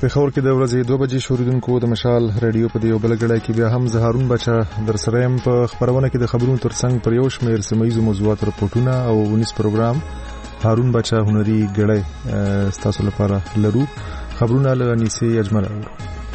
پېښور کې د ورځې 2 بجې شوریدونکو د مشال رادیو په یو بل غړای کې بیا هم زهارون بچا در سره يم په خبرونه کې د خبرونو ترڅنګ پر یو شمېر سیمایي موضوعات راپورټونه او ونیس پروګرام هارون بچا هنري غړای تاسو لپاره لرو. خبرونه له انیسي اجمل اورو.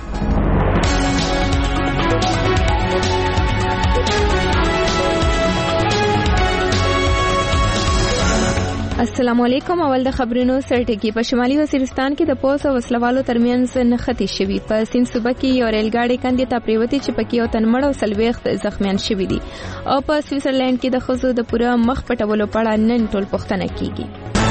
السلام علیکم. اول د خبرونو سرټکی. په شمالي وزیرستان کې د پولیس او وسلوالو ترمنځ نښتې شوې. په سین صوبه کې یو ریل ګاډي کندې ته پریوتې چې پکې یو تن مړ او سلويخت زخمیان شوي دي. او په سویټزرلند کې د ښځو د پوره مخ پټولو په اړه نن ټول پوښتنه کیږي.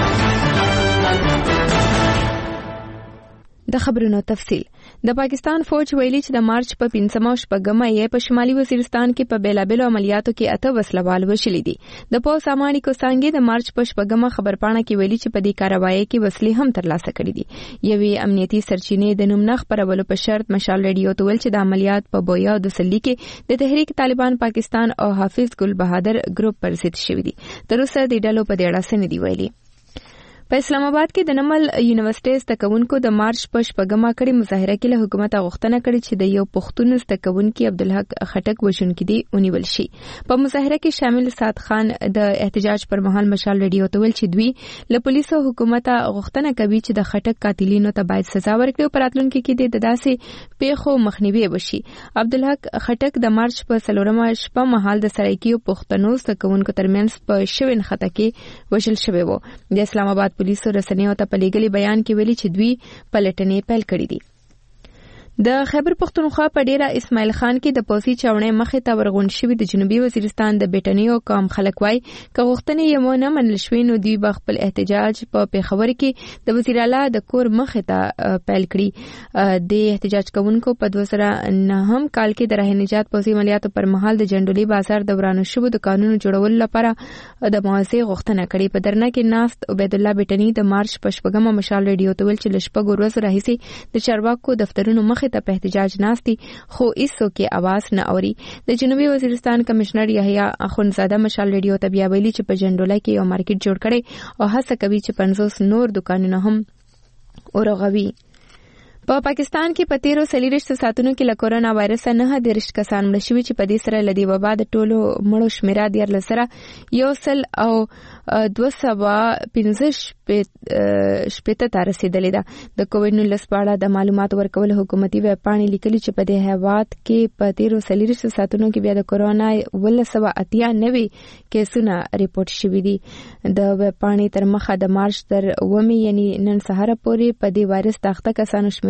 د خبرونو تفصیل. د پاکستان فوج ویلي چې د مارچ په 15 شپږمه یې په شمالي وزیرستان کې په بیلابلو عملیاتو کې 8 وسلوال وشلي دي. د پولیس اماني کوسانګي د مارچ په شپږمه خبرپاڼه کې ویلي چې په دې کاروایی کې وسلې هم ترلاسه کړې دي. یوې امنیتي سرچینې د نوم نه خبرولو په شرط مشال رادیو ته ویل چې د عملیات په بویا د سلی کې د تحریک طالبان پاکستان او حافظ ګل بهادر ګروپ پر ضد شوی دي. تر اوسه د ډلو په دې اړه څه نه دی ویلي. په اسلام آباد کې د نمل یونیورسيټي زدهکوونکو د مارچ په شپږمه کړي مظاهره کې له حکومت غوښتنه کړې چې د یو پښتون زدهکوونکي عبدالحق خټک وژونکي دی ونیول شي. په مظاهره کې شامل سعد خان د احتجاج پر مهال مشال رادیو ته ویل چې دوی له پولیسو حکومت غوښتنه کوي چې د خټک قاتلینو ته باید سزا ورکړي او په راتلونکي کې د داسې پیښو مخنیوي وشي. عبدالحق خټک د مارچ په 4مه شپه مهال د سړکیو پښتنو زدهکوونکو ترمنځ په شوین خطا کې وژل شوی و. د اسلام آباد پولیسو رسنیو ته په لیږلي بیان کې ویلي چې دوی پلټنې پیل کړې دي. د خیبر پختونخوا په ډیره اسماعیل خان کې د پوسی چاونې مخې ته ورغون شوی د جنوبي وزیرستان د بیٹنیو قوم خلک وای که غوښتنې یې مونږ منل شوی نو دوی په خپل احتجاج په پیښور کې د وزیر اعلی د کور مخې ته پیل کړی. د احتجاج کوونکو په 2009 کال کې د راه نجات پوسی عملیاتو پر مهال د جندولي بازار د ورانو شوو د قانون جوړولو لپاره د موازی غوښتنه کړې. په درنه کې ناست عبید الله بیٹنی د مارچ په شپږمه مشال رادیو ته ویل چې لشپږ ورځې راهیسې د چارواکو دفترونو مخې ته په احتجاج ناستی خو ایسو کې आवाज نه اوري. د جنوبي وزیرستان کمشنر یحیی اخونزاده مشال رادیو ته بیا ویلي چې په جندوله کې یو مارکیټ جوړ کړي او هڅه کوي چې 50 نور دکانونه هم ورغوي. په پاکستان کې په 13 ساعتونو کې له کورونا وایرس نه 10 کسان مړ شوي چې په دې سره لدی وبا د ټولو مړو شمیره د لسره 1.215 ته رسیدلې ده. د کووډ-19 په اړه د معلوماتو ورکول حکومتي ویب پاڼې لیکلي چې په دې هیواد کې په 13 ساعتونو کې بیا د کورونا 189 کیسونه ریپورت شوي دي. د ویب پاڼې تر مخه د مارچ تر 9 یعنی نن سهار پورې په دې وایرس تخته کسانو شمیره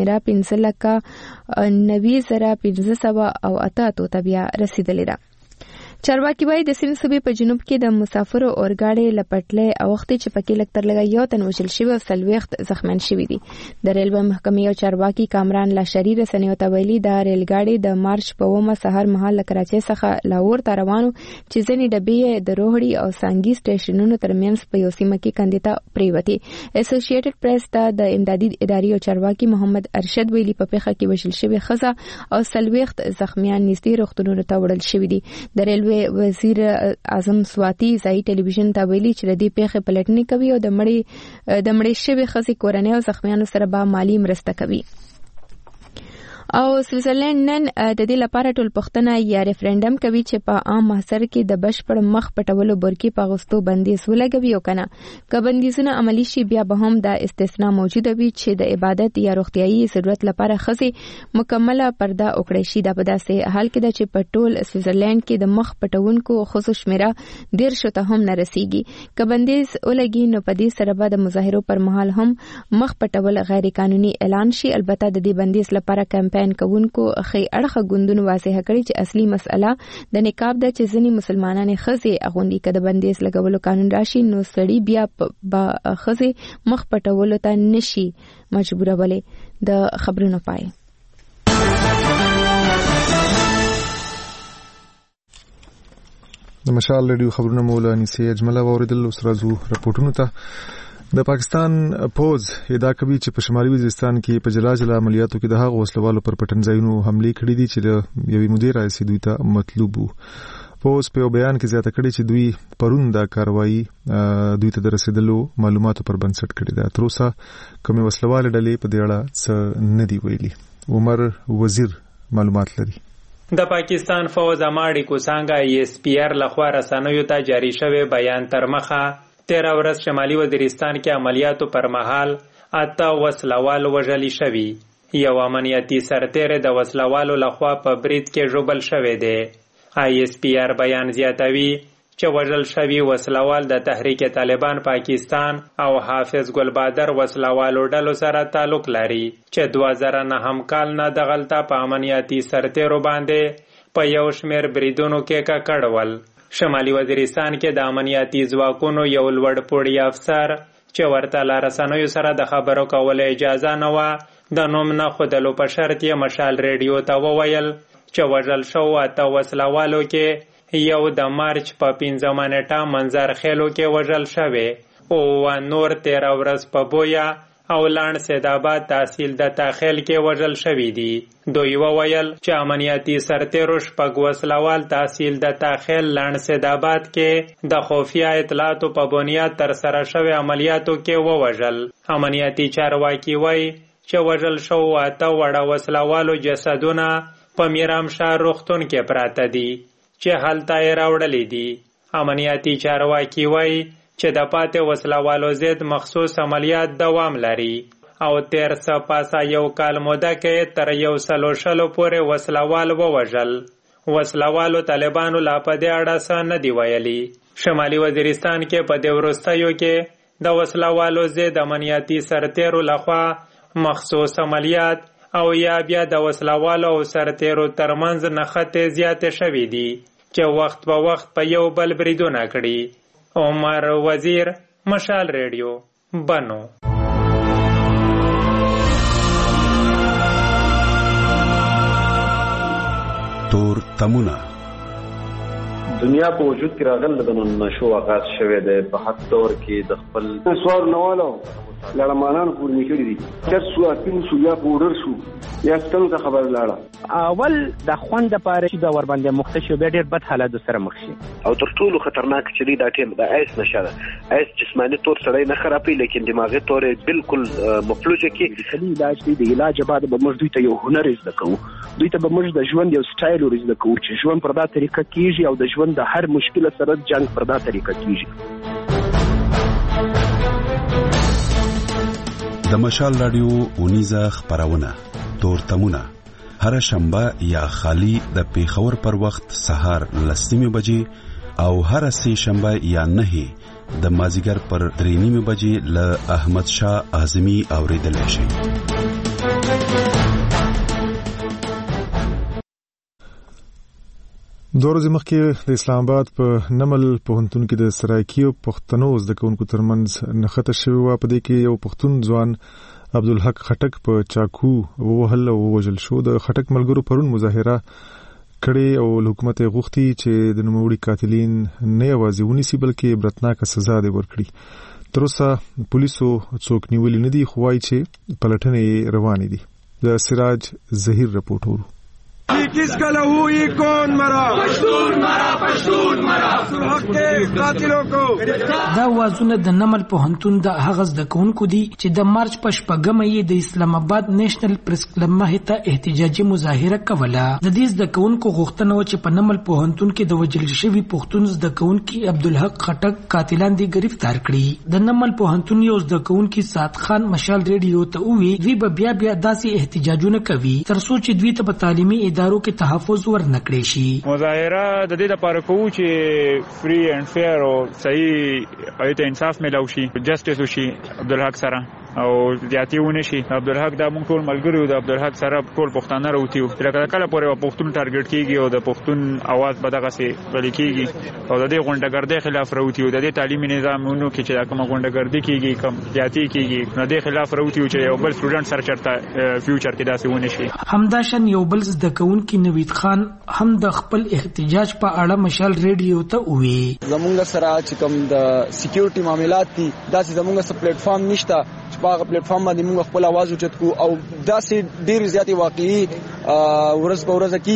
15,9,508 ته بیا رسیدلې ده. چارواکي وايي د سند صوبې په جنوب کې د مسافرو اورګاډي لپټلې او وخت چې پکې لکتر لګا یو تن وژل شوی او سلويخت زخمیان شوی دي. د ریلوے محکمې او چارواکي کامران لاشری رسنیو ته ویلي دا ریلګاډي د مارچ په 9 سهار مهال له کراچۍ څخه لاهور ته روانو چې ځینې ډبې د روهړي او سانګي سټیشنونو ترمنځ په یو سیمه کې کندې ته پریوتې. اسوسییټډ پریس ته د امدادي ادارې او چارواکي محمد ارشد ویلي په پیښه کې وژل شوی ښځه او سلويخت زخمیان نږدې روغتونونو ته وړل شوی دي. د وزیر اعظم سواتی ځای ټلویزیون ته ویلي چې د دې پیښې پلټنې کوي او د مړې شوې ښځې کورنۍ او زخمیانو سره به مالی مرسته کوي. او سویټزرلند نن د دې لپاره ټول پښتنه یا ریفرندم کوي چې په عام محضر کې د بشپړ مخ پټولو برکی په غوستو بندیز ولګوي او کنه که بندیزونه عملی شي بیا به هم د استثناء موجوده وي چې د عبادت یا روغتيایي ضرورت لپاره خزي مکمله پرده وکړي شي. دا په داسې حال کې ده چې په ټول سویټزرلند کې د مخ پټونکو خصوص شمیره 150 ته هم نه رسیږي. که بندیز ولګي نو په دې سره به د مظاهرو پر مهال هم مخ پټول غیر قانوني اعلان شي. البته د دې بندیز لپاره کمپاین کوونکو خې اړخه غوندونو واضح کړي چې اصلي مسأله د نقاب د چې ځینې مسلمانانه خزي اغوندي کده بندیز لګولو قانون راشي نو سړی بیا خزي مخ پټولو ته نشي مجبورولې. د خبرونو پای. د مشال رادیو خبرونه مولا انیسي اجمل اوریدل اوس راځو راپورټونو ته. د پاکستان پوز ادعا کوي چې په شمالي وزیرستان کې په جلا عملیاتو کې د هغو وسلوالو پر پټنځایونو حمله کړې دي چې د یوې مودې راځي دوی ته مطلوب وو. پوز په بیان کې زیاته کړې چې دوی پرون دا کاروایی دوی ته رسیدلو معلوماتو پر بنسټ کړې ده. تر اوسه کومه وسلواله ډلې په دې اړه څه نه دی ویلي. عمر وزیر معلومات لري. د پاکستان فوز اماړي کوسانګا ESPR لخوا رسنیو ته جاری شوی بیان تر مخه 13 ورځ شمالي وزیرستان کې عملیاتو پر مهال 8 وسلوال وژل شوي. یو امنیتي سرتېری د وسلوالو لخوا په برید کې ژوبل شوی دی. ESPR بیان زیاتوي چې وژل شوي وسلوال د تحریک طالبان پاکستان او حافظ ګلبادر وسلوالو ډلو سره تعلق لري چې 2009 کال نه دغلته په امنیتي سرتېرو باندې په یو شمېر بریدونو کې ککړول. شمالي وزیرستان کې د امنیتي ځواکونو یو لوړ پوړی افسر چې ورته له رسنیو سره د خبرو کولو اجازه نه وه د نوم نه ښودلو په شرط یې مشال ریډیو ته وویل چې وژل شو 8 وسلوالو کې یو د مارچ په 15 نیټه منظر خیلو کې وژل شوی او نور 13 ورځ په بویا او لاند سیدآباد تحصیل د تاخیل کې وژل شوی دي. دوی وویل چې امنیتي سرتېرو شپږ وسلوال تحصیل د تاخیل لاند سیدآباد کې د خفیه اطلاعاتو په بنیاد تر سره شوی عملیاتو کې ووژل. امنیتي چارواکي وایي چې وژل شو 8 وړه وسلوالو جسدونه په میرامشاه روغتون کې پراته دي چې هلته یې راوړلې دي. امنیتي چارواکي وایي چې د پاتې وسلوالو ضد مخصوص عملیات دوام لري او تیر څه پاسه یو کال موده کې تر 100 پورې وسلوال ووژل. وسلوالو طالبانو لا په دې اړه څه نه دی ویلي. شمالي وزیرستان کې په دې وروستیو کې د وسلوالو ضد امنیتي سرتېرو لخوا مخصوص عملیات او یا بیا د وسلوالو او سرتېرو ترمنځ نښتې زیاتې شوي دي چې وخت په وخت په یو بل بریدونه کړي. عمر وزیر، مشال ریډیو، بنو. تور تمونه دنیا په وجود کې راغله د نشو آغاز شوه د په حد دور کې د خپل سوار نوالو لړمانان پور نکړي دي چې سو اپین سو یا پودر شو یا څنګه خبر لاړه اول د خوند لپاره چې د ور باندې مختشو به ډېر بد حالت سره مخ شي او تر ټولو خطرناک چې دا ټیم د ایس نشه ایس جسمانی تور سره نه خرابي لیکن دماغي تور بالکل مفلوجه کې کلی علاج دی د علاج بعد به موږ دوی ته یو هنر زده کوو دوی ته به موږ د ژوند یو سټایل ورزده کوو چې ژوند پر دا طریقه کیږي او د ژوند د هر مشکل سره جنگ پر دا طریقه کیږي. د مشال رادیو اونیزه خبرونه تور تمونه هر شنبه یا خالی د پیښور پر وخت سهار 10:00 بجې او هر سه شنبه یا 9 د مازیګر پر 3:30 بجې ل احمد شاه اعظمي اوریدل شي. دوه ورځې مخکې د اسلام آباد په نمل پوهنتون کې د سرایکیو پښتنو زده کوونکو ترمنځ نښته شوې وه. په دې کې یو پښتون ځوان عبدالحق خټک په چاکو ووهل او ووژل شو. د خټک ملګرو پرون مظاهره کړې او له حکومت یې غوښتي چې د نوموړي قاتلین نه یوازې ونیسي بلکې عبرتناکه سزا دې ورکړي. تر اوسه پولیسو څوک نیولي نه دي خو وایي چې پلټنې روانې دي. د سراج ظهیر رپورټ ورو. کس کا لہو یہ کون مرا پشتون مرا پشتون مرا حق کے قاتلوں کو. دا وازونه د نمل پوهنتون د هغه زده کوونکو دي چې د مارچ په 8 یې د اسلام آباد نېشنل پریس کلب مخې ته احتجاجي مظاهره کوله. د دې زده کوونکو غوښتنه و چې په نمل پوهنتون کې د وژل شوي پښتون زده کوونکي عبدالحق خټک قاتلان دي گرفتار کړي. د نمل پوهنتون یو زده کوونکي سات خان مشال ریډیو ته ووی دوی به بیا داسې احتجاجونه کوي تر څو چې دوی ته په تعلیمي ادارو کې تحفظ ورنکړي شي. مظاهره د دې لپاره کوو چې فری اینڈ فیر او صحیح ایت انصاف ملو شي، جسټس وشي عبدالحق سره او زیاتیونه شي. عبدالحق دا موږ ټول ملګری او د عبدالحق سره ټول پښتانه راوتیو چې کله پورې پښتون ټارګټ کیږي او د پښتون आवाज به دغه سي بل کیږي او د دې غونډګردۍ خلاف راوتیو. د دې تعلیمي نظامونو کې چې دا کومه غونډګردي کیږي کم زیاتی کیږي نو د خلاف راوتیو چې یو بل سټوډنټ سره چرته فیوچر کې داسې ونه شي. همداشن یو بل زده کوونکی نوید خان هم د خپل احتجاج په اړه مشال ریډیو ته ووی زمونږ سره چې کوم د سکیورټي معاملات دي داسې زمونږ سره پلیټ فارم نشته چې په هغه پلیټ فارم باندې موږ خپل आवाज اوچت کو او داسې ډېر زیاتې واقعي ورځ په ورځ کیږي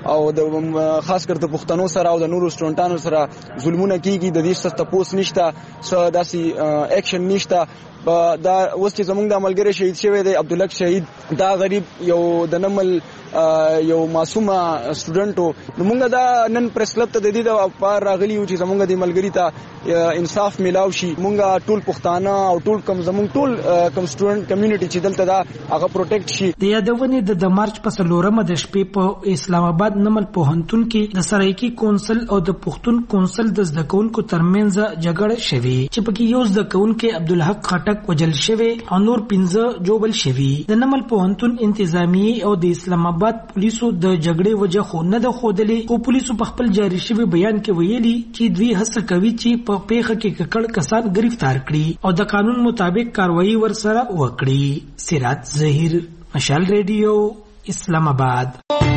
او د خاص کر د پښتنو سره او د نورو سټوډنټانو سره ظلمونه کیږي د دې څه تپوس نشته څه داسي اکشن نشته دا اوس چې زمونږ د عملګری شهید شوی دی عبدالحق شهید دا غریب یو د نمل یو معصومه سټوډنټو نو موږ دا نن پریس کلب ته د دې د پار راغلی یو چې زمونږ د ملګری ته انصاف ملاو شي موږ ټول پښتانه او ټول کم زمونږ ټول کم سټوډنټ کمیونټي چې دلته دا هغه پروټیکټ شي. د یادونې د مارچ په 4 د شپې په اسلام آباد نمل پوهنتون کې د سرایکی کونسل او د پښتون کونسل د زده کوونکو ترمنځ جګړه شوې چې پکې یو زده کوونکی عبدالحق خټک وجل شوی او نور 15 جوبل شوی. د نمل پوهنتون انتظامیه او د اسلام آباد پولیسو د جګړې وجه خو نه د خودلې خو پولیسو په خپل جاری شوی بیان کې ویلي چې دوی هڅه کوي چې په پیښه کې ککړ کسان گرفتار کړي او د قانون مطابق کاروایی ورسره وکړي. سراج ظهیر، مشال ریډیو، اسلام آباد.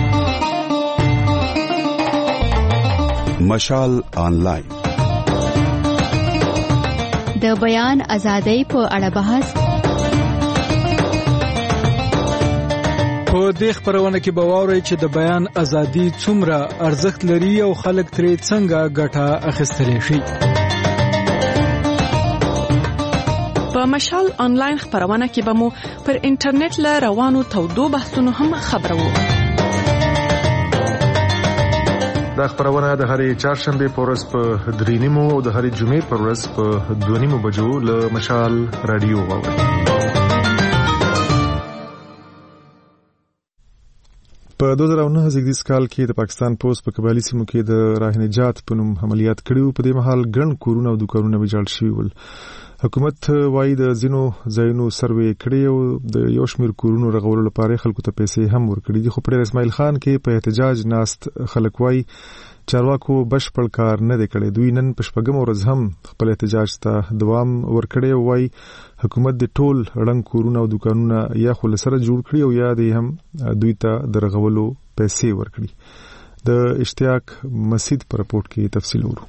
مشال آنلاین د بیان ازادۍ په اړه بحث. په دې خبرونه کې به واورئ چې د بیان ازادي څومره ارزښت لري او خلک ترې څنګه ګټه اخیستلی شي. په مشال آنلاین خبرونه کې به مو پر انټرنیټ له روانو تودو بحثونو هم خبرو. دا خبرونه د هرې چهارشنبه په ورځ په 3:30 او د هرې جمعې په ورځ په 2:30 بجو له مشال رادیو واورئ. په 2009 زیږدیز کال کې د پاکستان پولیس په قبایلی سیمو کې د راه نجات په نوم عملیات کړي. په دې مهال ګڼ کورونه او دوکانونه ویجاړ شوي ول. حکومت وايي د ځینو ځایونو سروې کړي او د یو شمېر کورونو رغولو لپاره خلکو ته پیسې هم ورکړي دي. خو پر اسماعیل خان کې په احتجاج ناست خلک وايي چارواکو بشپړ کار نه دی کړی. دوی نن په 4 ورځ هم خپل احتجاج ته دوام ورکړی او وايي حکومت د ټول رنګ کورونه او دوکانونه یا خو سره جوړ کړي او یا د هم دوی ته د رغولو پیسې ورکړي. د اشتیاق مسعود پر رپورت کې تفصیل ورو.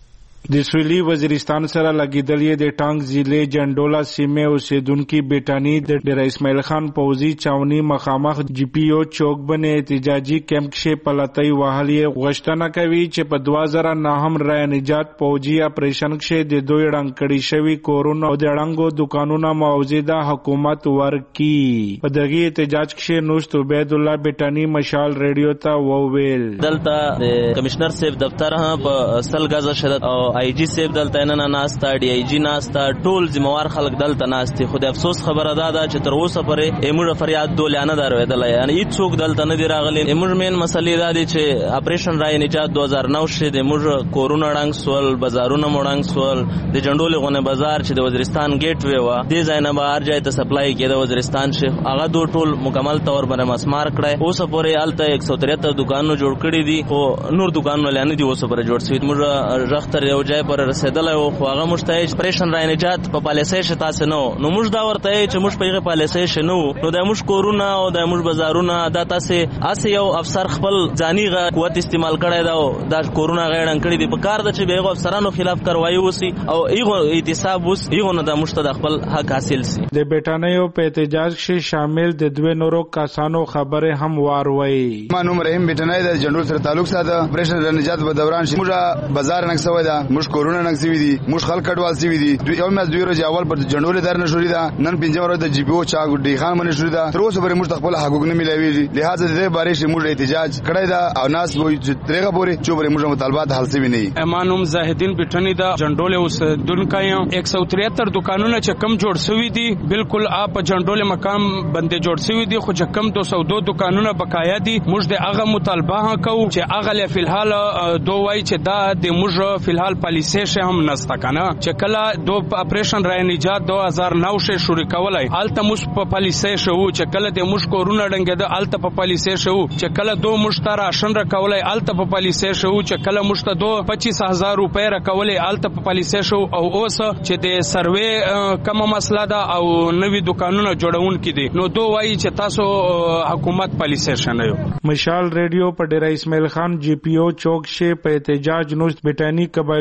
د سویلي وزیرستان سره لګیدلې د ټانک ضلع جنډولا سیمه اوسیدونکو بیٹانی د ډیر اسماعیل خان پوزي چاوني مخامخ جی پی او چوک باندې احتجاجي کیمپ کې پلاتای وهلې غوښتنه کوي چې په 2009 هم رای نجات پوجي اپریشن کې د دوی رنګ کړي شوی کورونه او د رنګو دکانونو موجوده حکومت ورکی. په دغه احتجاج کې نوست عبید الله بیٹانی مشال ریډیو ته وویل دلته کمشنر صاحب دفتر ها په سلګازه شدت او آی جی صاحب دلته نه ناستا ډی آی جی ناستا ټول ذمہوار خلک دلته ناستي. خو د افسوس خبره ده چې تر اوسه پورې ایمور فریاد دولانه درویدل یعنی هیڅ څوک دلته نه دی راغلی. ایمور مین مسلې ده چې اپریشن رای نجات 2009 شه د ایمور کورونه ړنګ سول بازارونه مړنګ سول د جنډولې غونه بازار چې د وزیرستان گیټ وی و د ځای نه بهر ځای ته سپلای کېده وزیرستان شه هغه دوه ټول مکمل تور باندې مسمار کړای. اوسه پورې الته 173 دکانونه جوړ کړي دي او نور دکانونه لانه دي اوسه پورې جوړ شوی. موږ رختر یو ځای پر رسیدلای او هغه مشتای پریشن رای نجات په پالیسۍ شتا سه نو موږ دا ورته چې موږ په پالیسۍ شنو نو د موږ کورونه او د موږ بازارونه دا تاسو اسه یو افسر خپل ځاني قوت استعمال کړی دا د کورونه غیړن کړی دی. په کار د چې بیغه افسرانو خلاف کاروایی وسی او ایغه احتساب وس ایغه نه د مشتد خپل حق حاصل سي. د بیٹانیو په احتجاج کې شامل د دوه نورو کسانو خبره هم واروي. ما نوم رحیم بیٹنای د جنډول سره تعلق ساته پریشن رای نجات په دوران شي موږ بازار نک سوي دا موږ کورونه نک سوي دي موږ خلک کډوال سوي دي. یو مې دوی ورځ اول پر جنډول در نه شوري دا نن پنځم ورځ د جی پی او چا ډی خان باندې شوري دا تر اوسه پورې موږ خپل حقوق نه ملويږي. لہذا د دې باره شي موږ احتجاج کړی دا او ناس وایي چې ترغه پورې چې پورې موږ مطالبات حل سوي نه. امانوم زاهدین بیٹنی دا جنډول اوس دونکایم 173 دکانونه چې کم جوړ سوي دي بالکل اپ جنډول مقام باندې جوړ سوي دي خو چې کم 202 دکانونه بقایا دي. موږ د هغه مطالبه کوو چې هغه له فلحال دوه وایي چې دا د موږ فلحال پالیسۍ شه هم نستا کنه چې کله دو اپریشن رای نجات 2009 شه شروع کولای الته موږ په پالیسۍ شو چې کله د موږ کورونه ډنګه الته په پالیسۍ شو چې کله دو مشترا راشن را کولای الته په پالیسۍ شو چې کله مشته دو 25000 روپے را کولای الته په پالیسۍ شو او اوس چې د سروې کومه مسله ده او نوې دکانونه جوړون کړي نو دو وایي چې تاسو حکومت پالیسۍ شنه یو. مشال ریډیو په ډیر اسماعیل خان جی پی او چوک شه په احتجاج نوست بیٹانی قبایلی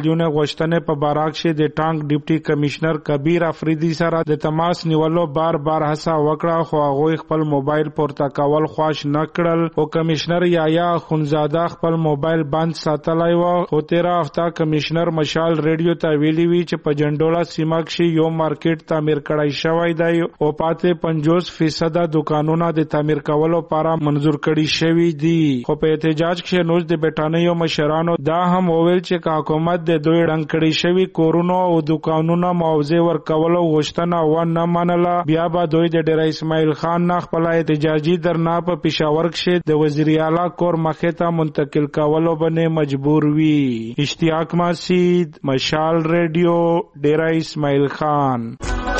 دیونه غوښتنې په باره کې د ټانک ډیپټي کمشنر کبیر افریدي سره د تماس نیولو بار هڅه وکړه، خو هغه خپل موبایل پورته کول خوښ نه کړل او کمشنر یایا خونزاده خپل موبایل بند ساتلای و. خو 13 هفته کمشنر مشال ریډیو ته ویلي وی چې په جنډولا سیمه کې یو مارکیټ تعمیر کړای شوی دی او پاتې 50% دکانونه د تعمیر کولو لپاره منظور کړي شوی دي. خو په احتجاج کې نوز د بټانیو مشرانو دا هم وویل چې حکومت د دوی رنګ کړي شوی کورونو او دکانونو معاوضه ورکولو غوښتنه ونه منله، بیا به دوی د ډیر اسماعیل خان نه خپل احتجاجي درنه په پېښور کې د وزیر اعلی کور مخې ته منتقل کولو باندې مجبور وي. اشتیاق مسعود، مشال ریډیو، ډیر اسماعیل خان.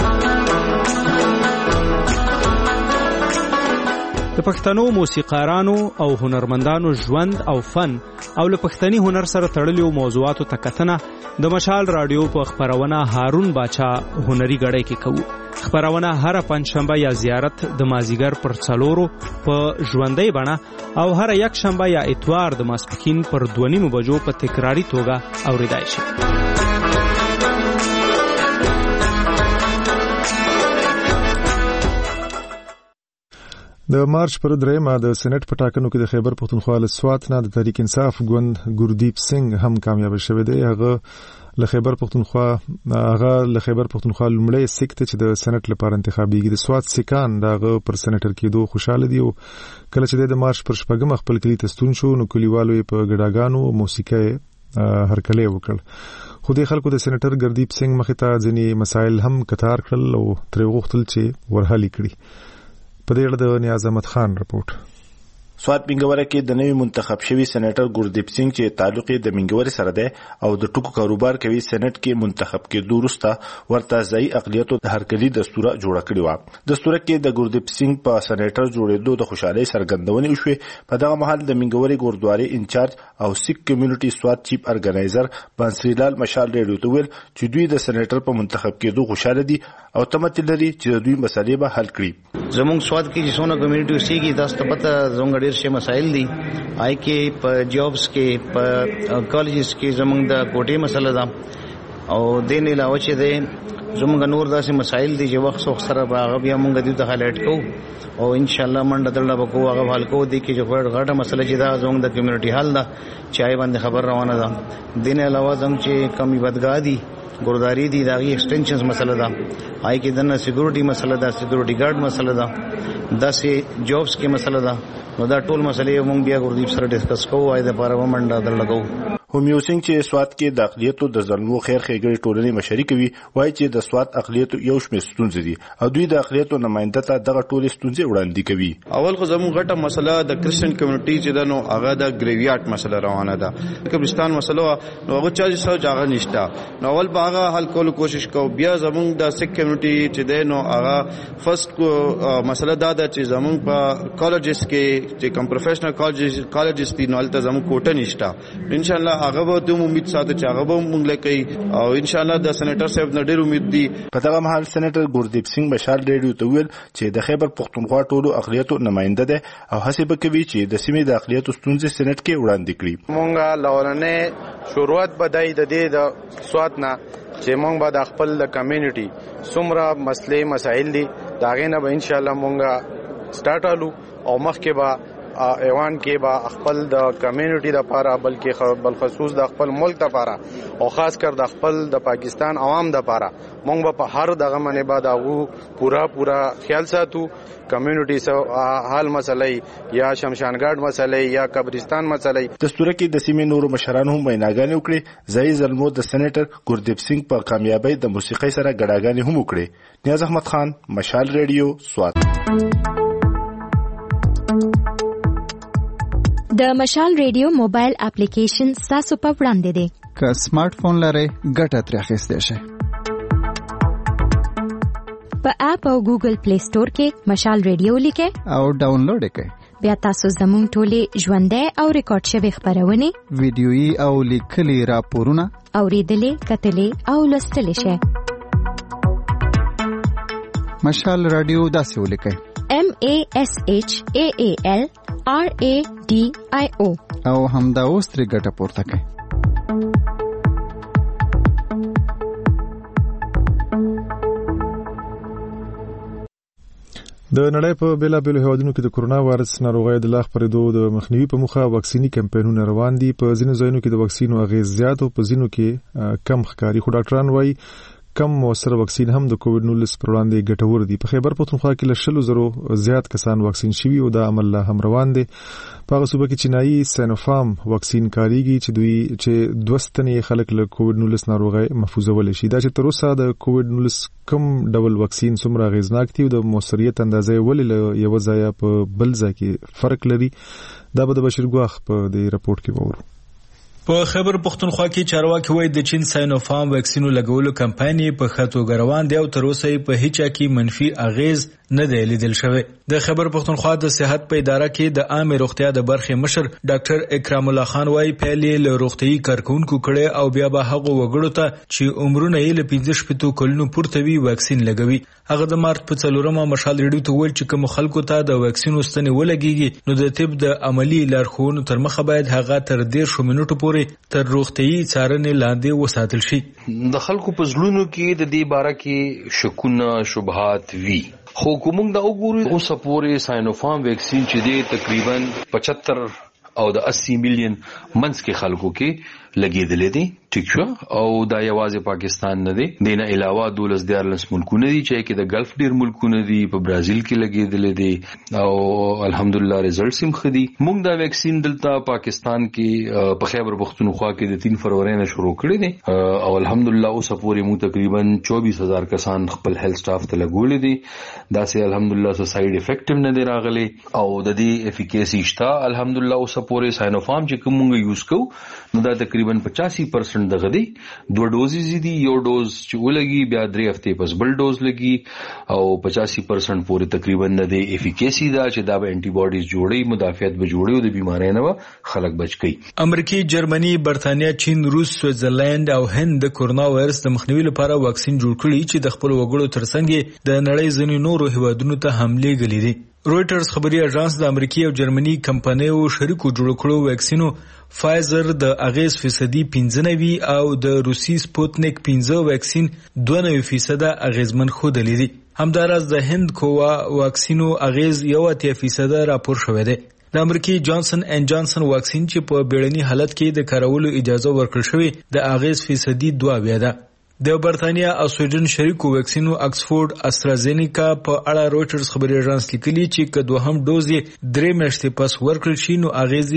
د پښتنو موسیقارانو او هنرمندانو ژوند او فن او له پښتني هنر سره تړلو موضوعاتو ته کتنه د مشال رادیو په خبرونه هارون باچا هنري غړی کې کوو. خبرونه هر پنځشنبه یا زیارت د مازیګر پر 4 په ژوندۍ بڼه او هر یک شنبه یا اتوار د ماسپښین پر 2:30 بجو په تکراری توګه اوریدای شي. د مارچ پر 3 د سېنات په ټاکنو کې د خیبر پختونخوا له سوات نه د تحریک انصاف ګوند ګوردیپ سنگ هم کامیاب شوی دی. هغه له خیبر پختونخوا لومړی سیک ته چې د سېنات لپاره انتخابيږي. د سوات سیکان دغه پر سېناتر کېدو خوشاله دي او کله چې د مارچ پر 4 خپل کلی تستون شو نو کلیوالو په ګډاګانو موسیقي هرکلی وکړ. خو د خلکو د سېناتر ګوردیپ سنگ مخې ته ځینې مسایل هم کتار کړل او ترې غوښتل چې ورحل کړي. په دې اړه د نیاز احمد خان رپورټ. سوات منګوره کې د نوی منتخب شوی سېناتر ګوردیپ سنگ چې تعلق د منګوري سره ده او د ټکو کاروبار کوي سېنات کې منتخب کې وروسته ورته ځای اقلیتو د هرکلی دستور جوړ کړی و. دستور کې د ګوردیپ سنگ په سېناتر جوړېدو د خوشحالي سرګندونې وشوه. په دغه مهال د منګوري ګوردواري انچارج او سیک کمیونټي سوات چیف ارګنایزر بنسریلال مشال ریډیو ته ویل چې دوی د سېناتر په منتخب کېدو خوشاله دي او تمت لري چې دوی مسلې به حل کړي. زموږ سوات کې چې څونه کمیونټي اوسېږي تاسو ته پته زموږ ډېر شي مسایل دي. آی کې په جابس کې په کالجز کې زموږ د کوټې مسله ده او دین علاوه چې ده زموږ نور داسې مسایل دي چې وخت سره هغه بیا موږ دې ته هایلایټ کوو او ان شاء الله منډه دلته به کوو هغه حل کوو. دي کې چې غټه مسله چې دا زموږ د کمیونټي حل ده چې آی باندې خبر روانه ده. دین علاوه زموږ چې کمی بدګا دي ګورداری دي داغي ایکسټنشنز مسله ده. آی کې دنه سکیورټي مسله ده، سکیورټي ګارد مسله ده، داسې جابس کې مسله ده. نو دا ټول مسلې موږ بیا ګوردیپ سره ډیسکس کوو آی د لپاره ومنډه درلګو. هومیو سنگ چې سوات کې د اقلیتو د ظلمو خیر ښېګړې ټولنې مشري کوي وایي چې د سوات اقلیتو یو شمېر ستونزې دي او دوی د اقلیتو نماینده ته دغه ټولې ستونزې وړاندې کوي. اول خو زموږ غټه مسله د کرسچن کمیونټي چې ده نو هغه د ګریویاټ مسله روانه ده. قبرستان مسله نو هغه چا چې هغه نشته نو اول به هغه حل کولو کوشش کوو. بیا زموږ د سیک کمیونټي چې ده نو هغه فرست مسله دا ده چې زموږ په کالجز کې چې کوم پروفیشنل کالجز دي نو هلته زموږ کوټه نشته. ان شاء الله هغه به ساته چې هغه به مونږ لکه او ان شاء الله د سېناتر صاحب نه ډېر امید دي. په دغه مهال سېناتر ګوردیپ سنگ مشال ریډیو ته ویل چې د خیبر پختونخوا ټولو اقلیتو نماینده ده او هڅه وکوي چې د سیمې د اقلیتو ستونزې سېنات کې وړاندې کړي. مونږه لورنه شروعات بدای د دې د سوات نه چې مونږ به د خپل د کمیونټي څومره مسلې مسایل دي داغه نه به ان شاء الله مونږه سٹارټ الو او مخکې به ایوان کې با خپل د کمیونټي د لپاره بلکې بل خصوص د خپل ملک د لپاره او خاص کر د خپل د پاکستان عوام د لپاره مونږ په هر دغه منې بعد هغه پورا خیال ساتو. کمیونټي سو حال مسلې یا شمشانګاډ مسلې یا قبرستان مسلې دستور کې د سیمې نورو مشرانو هم ویناګانې وکړي. ځای زلمو د سېناتر ګوردیپ سنگ په کامیابی د موسیقۍ سره ګډاګانې هم وکړي. نیاز احمد خان، مشال ریډیو، سوات. د مشال ریډیو موبایل اپلیکیشن تاسو په وړاندې دی. که سمارټ فون لرئ ګټه ترې اخیستی شئ. په اپ او ګوګل پلی سٹور کې مشال ریډیو لیکئ او ډاونلوډ یې کړئ. بیا تاسو زموږ ټولې ژوندۍ او ریکارډ شوې خبرونه، ویډیويي او لیکلي راپورونه اوریدلې، کتلې او لوستلې شئ. مشال رادیو داسې ولیکئ: MASHAAL RADIO او همدا اوس ترې ګټه پورته کړئ. د نړۍ په بیلابېلو هیوادونو کې د کورونا وایرس ناروغۍ د لا خپرېدو د مخنیوي په موخه واکسیني کمپاینونه روان دي. په ځینو ځایونو کې د واکسینو اغېز زیات او په ځینو کې کم ښکاري، خو ډاکټران وایي کم موثر واکسین هم د کووډ-19 پر وړاندې ګټور دي. په خیبر پښتونخوا کې له 100,000 زیات کسان واکسین شوي او دا عمل لا هم روان دی. په هغه صوبه کې چینایي سینوفارم واکسین کاریږي چې 2 ستنې خلک له کووډ-19 ناروغۍ محفوظولی شي. دا چې تر اوسه د کووډ-19 کوم ډول واکسین څومره اغېزناک دی او د موثریت اندازه ولې له یو ځای په بل ځای کې فرق لري، دا به د بشیر ګواخ په دې راپورټ کې وورو. په خیبر پښتونخوا کې چارواکي وایي د چین ساینوفارم واکسینو لګولو کمپایني په خطو روان دی او تر اوسه په هیڅ کې منفي اغیز نه دی لیدل شوی. د خیبر پښتونخوا د صحت په اداره کې د عامه روغتیا د برخې مشر ډاکټر اکرام الله خان وایي پیلې له روغتيي کارکونکو کړي او بیا به هغه وګړو ته چې عمرونه یې له 15 کلونو پورته وي واکسین لګوي. هغه د مارچ په 4مه مشال ریډیو ته ویل چې کوم خلکو ته د واکسین ستنې ولګيږي نو د طب د عملی لارښوونو تر مخه باید هغه تر 10 منټو پورې تر روغتيي څارنې لاندې وساتل شي. د خلکو په زړونو کې د دې باره کې شکونه شبهات وی، خو کومنګ دا وګورو اوس پورې ساینوفارم واکسین چې دی تقریبا 75 او د 80 میلیون منځ کې خلکو کې لګیدلې دي. ټیک شو، او دا یوازې پاکستان نه دی، دینه علاوه 12 ملکونه دي چې کې د ګلف ډیر ملکونه دي، په برازیل کې لګیدلې دي او الحمدلله ریزلټس هم خدي. موږ دا واکسین دلته پاکستان کې په خیبر پښتونخوا کې د 3 فروری نه شروع کړی دي او الحمدلله اوس پورې موږ تقریبا 24000 کسان خپل هیلث سټاف ته لګولې دي. دا سه الحمدلله ساید افیکټیو نه دی راغلي او د دې افیکیسی شته. الحمدلله اوس پورې ساینوفارم چې کوم موږ یوز کوو نو دا تقریبا 85% دغه دی. 2 ډوزز دي، یو ډوز چې ولګي بیا 3 هفته پس بل ډوز لګي او 85% پورې تقریبا نه دی افیکیسی دا چې دا به انټي باډیز جوړي، مدافعت به جوړي او د بیماری نه خلک بچ کی. امریکا، جرمني، برتانیا، چین، روس، سویټزرلند او هند د کورونا وایرس د مخنیوي لپاره واکسین جوړ کړي چې د خپل وګړو ترڅنګ د نړۍ ځینې نورو هیوادونو ته حمله غلي دي. رويټرز خبري اژانس د امریکا او جرمني کمپنیو شریکو جوړ کړو واکسینو فایزر د اغیز فیصدي 95 او د روسي سپوتنیک 15 واکسین 92% اغیزمن خود لیدي. همدارس د هند کووا واکسینو اغیز 1% راپور شوی دی. د امریکای جانسن اینڈ جانسن واکسین چې په بیړني حالت کې د کارولو اجازه ورکړل شوی د اغیز فیصدي 2 ده. د برتانیا او سویډن شریکو واکسینو اکسفورد استرازینیکا په اړه رويټرز خبري اژانس لیکلي چې که دوهم ډوز 3 میاشتې پس ورکړل شي نو اغیز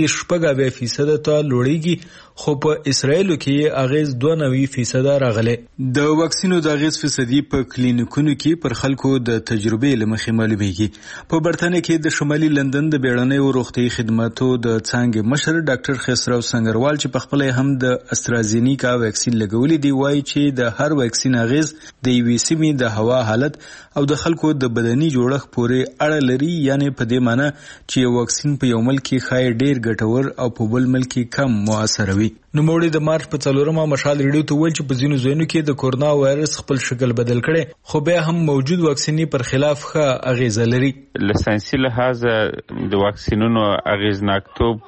80% ته لوړیږي، خو په اسرائیل کې اغیز 92% راغله. د واکسینو د اغیز فیصدي په کلینیکونو کې پر خلکو د تجربې لمخې معلومیږي. په برتانیا کې د شمالي لندن د بیړنۍ روغتي خدماتو د څانګې مشر ډاکټر خسرو سنگروال چې په خپل هم د استرازینیکا واکسین لګولې دی وایي چې د هر واکسین اغیز د یوې سیمې د هوا حالت او د خلکو د بدني جوړښت پورې اړه لري، یعنی په دې معنی چې یو واکسین په یو ملک کې خای ډیر ګټور او په بل ملک کې کم موثر وي. نو موږ د مارچ په 4مه مشال ریډیو ته ویل چې په ځینو ځایونو کې د کورونا وایرس خپل شکل بدل کړي، خو بیا هم موجود واکسیني پر خلاف ښه اغیز لري. له ساينسي لحاظ د واکسینونو اغیزناکتوب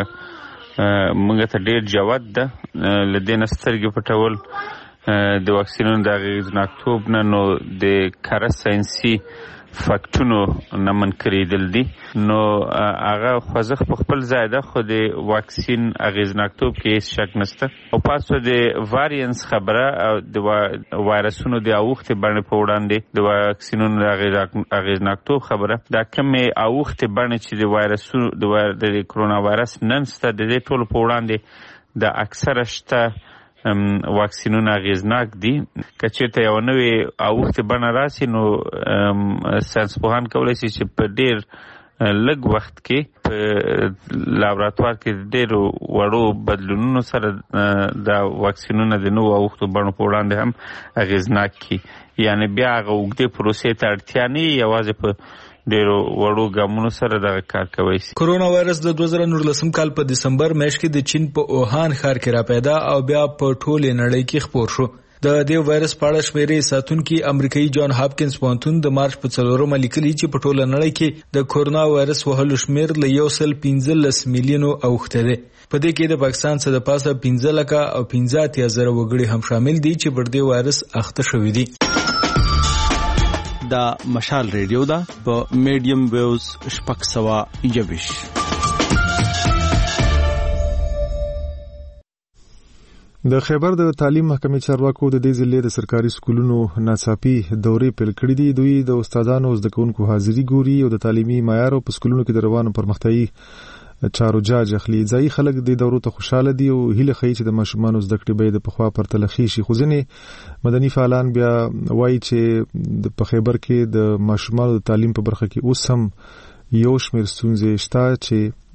موږ ته ډیر جوت ده. لدې نسترګې پټول د واکسینونو د اغیزناکتوب نه نو د کار ساينسي فاکټونو نه منکرېدل دي، نو هغه خوځښت په خپل ځای ده، خو د واکسین اغیزناکتوب کې هیڅ شک نشته. او پاسو د وارینس خبره او د وایرسونو د اوښتې بڼې په وړاندې د واکسینونو د اغیزناکتوب خبره، دا کمې اوښتې بڼې چې د وایرسونو د کرونا وایرس نن شته د دې ټولو په وړاندې د اکثره شته واکسینونه اغیزناک دي. که چېرته یو نوې اوښتې بڼه راسي نو ساینسپوهان کولی شي چې په ډېر لږ وخت کې په لابراتوار کې ډېرو وړو بدلونونو سره دا واکسینونه د نوو اوښتو بڼو په وړاندې هم اغیزناک کړي. یعنی بیا هغه اوږدې پروسې ته اړتیا نه وي، یوازې په ډیرو وړو ګامونو سره دغه کار کوي. کورونا وایرس د 2019 کال په دسمبر میاشت کې د چین په اوهان ښار کې را پیدا او بیا په ټوله نړۍ کې خپور شو. د دې وایرس په اړه شمیرې ساتونکي امریکایي جان هاپکینز پوهنتون د مارچ په 4مه لیکلي چې په ټوله نړۍ کې د کورونا وایرس وهلو شمیر له 115 میلیونو اوښته دی. په دې کې د پاکستان څخه د پاسه 15 لکه او 15,000 وګړي هم شامل دي چې پر دې وایرس اخته شوي دي. دا مشال ریډیو دا په میډیم ویوز 621. د خیبر د تعلیم محکمې چارواکو د دې ضلع د سرکاري سکولونو ناڅاپي دورې پیل کړې دي. دوی د استادانو او زده کوونکو حاضري ګوري او د تعلیمي معیار په سکولونو کې د روانو پرمختیايي چارو جاج اخلي. ځای خلک د دورو ته خوشاله دي او هیله کوي چې د ماشومانو زده کړې به د پخوا پر تلخي شي. خو ځینې مدني فعالان بیا وایي چې په خیبر کې د ماشومانو د تعلیم په برخه کې اوس هم یو شمېر ستونزې شته چې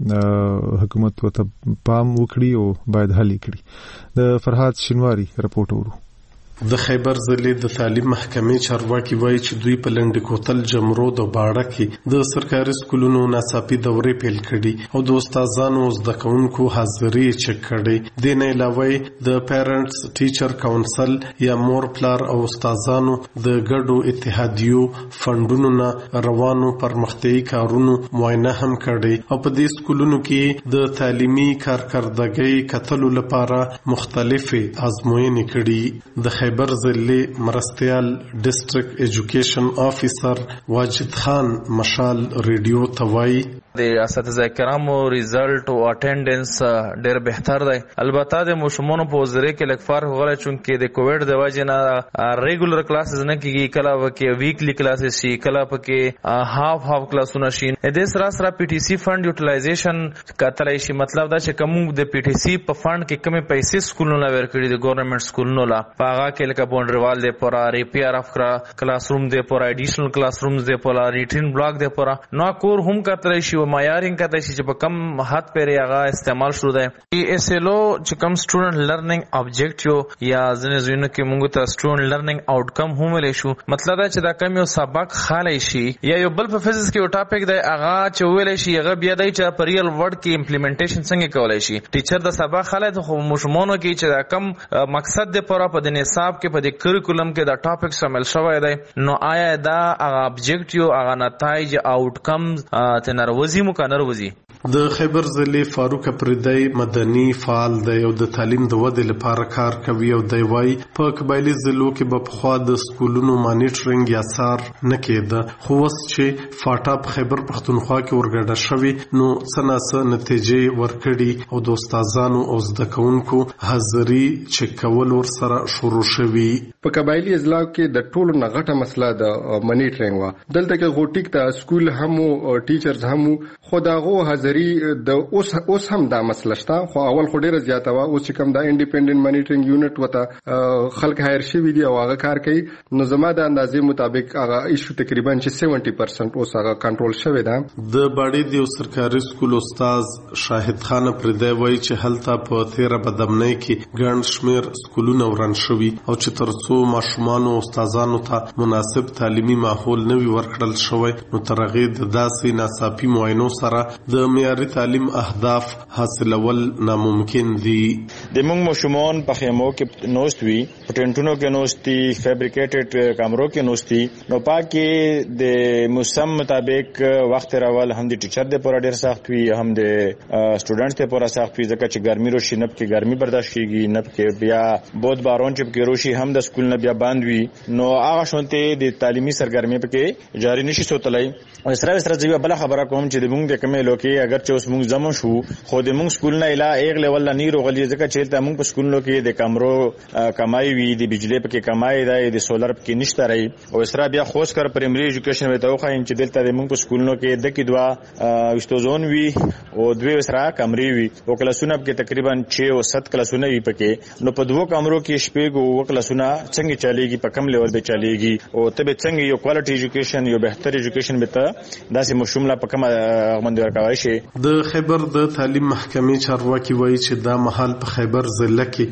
حکومت ورته پام وکړي او باید حل کړي. د فرهاد شینواری رپورټ ورو. د خیبر ضلع د تعلیم محکمې چارواکي وایي چې دوی په لنډ کوتل، جمرود او باړه کې د سرکاري سکولونو ناڅاپي دورې پیل کړي او د استادانو او زده کوونکو حاضري چک کړي. د نه علاوه د پیرنټس ټیچر کونسل یا مور پلار او استادانو د ګډو اتحادیو فندونو نه روانو پرمختیايي کارونو معاینه هم کړي او په دې سکولونو کې د تعلیمي کارکردګۍ کتلو لپاره مختلفې آزموینې کړي. د خیبر ضلع مرستیال ډیسټریکټ ایجوکیشن افیسر واجد خان مشال ریډیو توای د اساتذه کرامو ریزلټ او اټینډنس ډېر بهتر دی. البته د مشمونو په وزره کې لږ فرق غواړي چې د کووډ د وجې نه ریګولر کلاسز نه کیږي، کله وکي ویکلی کلاسز شي، کله پکې هاف کلاسونه شي. د سره سره پی ټی سی فند یوټیلایزیشن کتلای شي. مطلب دا چې کوم د پی ټی سی په فند کې کمی پیسې سکولونو ورکړي د ګورنمنت سکولونو لا هغه کې لکه بونډروال دی پورا ریپیر اف کلاس روم دی پورا ایډیشنل کلاس رومز دی پورا ریټین بلاک دی پورا نو کور هم کتلای شي معیارینګ کته شي چې په کم حد پرې هغه استعمال شروع دی. اس ال او چې کم سټوډنټ لرنینګ ابجیکټیو یا ځنې زینو کې موږ ته سټوډنټ لرنینګ آوټکم هم ویل شو. مطلب دا چې دا کم یو سبق خالي شي یا یو بل په فزکس کې یو ټاپک دی هغه چې ویل شي هغه بیا دی چې په ریل ورډ کې امپلیمنټیشن څنګه کولای شي. ټیچر د سبق خالي خو مشمونو کې چې دا کم مقصد دی پورا په د نصاب کې په د کریکولم کې دا ټاپک شامل شوی دی. نو آیا دا هغه ابجیکټیو هغه نتایج آوټکم ته ناروزي مو کنه وروزي. د خیبر ضلع فاروق پردی مدني فعال دی او د تعلیم د ودې لپاره کار کوي او دی وايي په قبایلی ضلعو کې په خوا د سکولونو مانیټرینګ یا څار نه کېده، خو اوس چې فاټا په خیبر پښتونخوا کې ورګډه شوی نو څنګه نتیجې ورکړي او د استادانو او زده کوونکو حاضري چک کول ورسره شروع شوی. په قبایلی اضلاع کې د ټولو نغټه مسله د مانیټرینګ وا دلته کې غوټیک ته سکول هم او ټیچرز هم خداغو حاضري د اوس هم دا مسله شته. خو اول خو ډیره زیاته وا اوس چې کوم دا انډیپندنت مانیټرینګ یونټ وته خلک هایر شوی دی او هغه کار کوي. نو زما د اندازې مطابق هغه ایشو تقریبا چې 70% اوس هغه کنټرول شوی دی. د باړې د سرکاري سکول استاد شاهد خان پردی وایي چې هلته په 13 بدمنۍ کې ګڼ شمېر سکولونه وران شوي او چې ترڅو ماشومان او استادانو ته مناسب تعلیمي ماحول نه وي ورکړل شوی نو تر هغې د داسې ناڅاپي معاینو سره د معیاري تعلیم اهداف حاصلول ناممکن دي. د موږ ماشومان په خیمو کې نوست وي، په ټینټونو کې نوستي، فیبریکیټډ کمرو کې نوستي. نو پاکي د موسم مطابق وخت راول هم د ټیچر د پورا ډیر سخت وي، هم د سټوډنټ ته پورا سخت وي ځکه چې ګرمي روشي نه کې ګرمي برداشت کیږي نه کې بیا بود بارون چې کې روشي هم د سکول نه بیا باند وي. نو هغه شونته د تعلیمي سرګرمي پکې جاری نشي سوتلای. او سره ځوی بل خبره کوم چې د موږ د کمې لوکي اگر چې اوس موږ زمو شو خو د موږ سکول نه اله ایغ لیول نه نیرو غلی ځکه چې ته موږ په سکولونو کې د کمرو کمای وی د بجلی پکې کمای دی د سولر پکې نشته رہی. او سره بیا خوش کر پرایمري ایجوکیشن وته خو ان چې دلته د موږ په سکولونو کې د کې دوا وشتوزون وی او دوی سره کمرې وی او کلاسونه پکې تقریبا 6 او 7 کلاسونه وی پکې. نو په دوه کمرو کې شپږ او کلاسونه څنګه چلیږي په کم لیول به چلیږي او ته به څنګه یو کوالټي ایجوکیشن یو بهتر ایجوکیشن به ته داسې مشموله په کومه غوندې ورکوي شي. د خیبر د تعلیم محکمې چارواکي وایي چې دا مهال په خیبر ضلع کې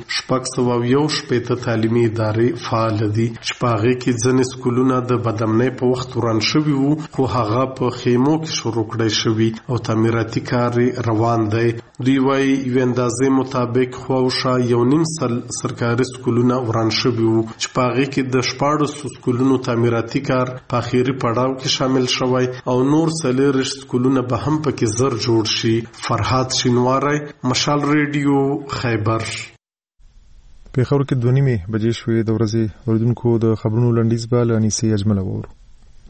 601 تعلیمي ادارې فعال دي چې په هغه کې ځینې سکولونه د بدامنۍ په وخت وران شوي وو خو هغه په خیمو کې شروع کړی شوي او تعمیراتي کار روان دی. دوی وایي یو اندازې مطابق خواوشا 1.5 سل سرکاري سکولونه وران شوي وو چې په هغه کې د 14 سکولونو تعمیراتي کار په اخیری پړاو کې شامل شوی او نور 40 سکولونه به هم پکې زر جوړ شي. فرهاد شینواری، مشال ریډیو، خیبر. په خبرو کې 2:30 بجې شوې د ورځې اوریدونکو د خبرونو لنډیز به لانی سي اجمل وورو.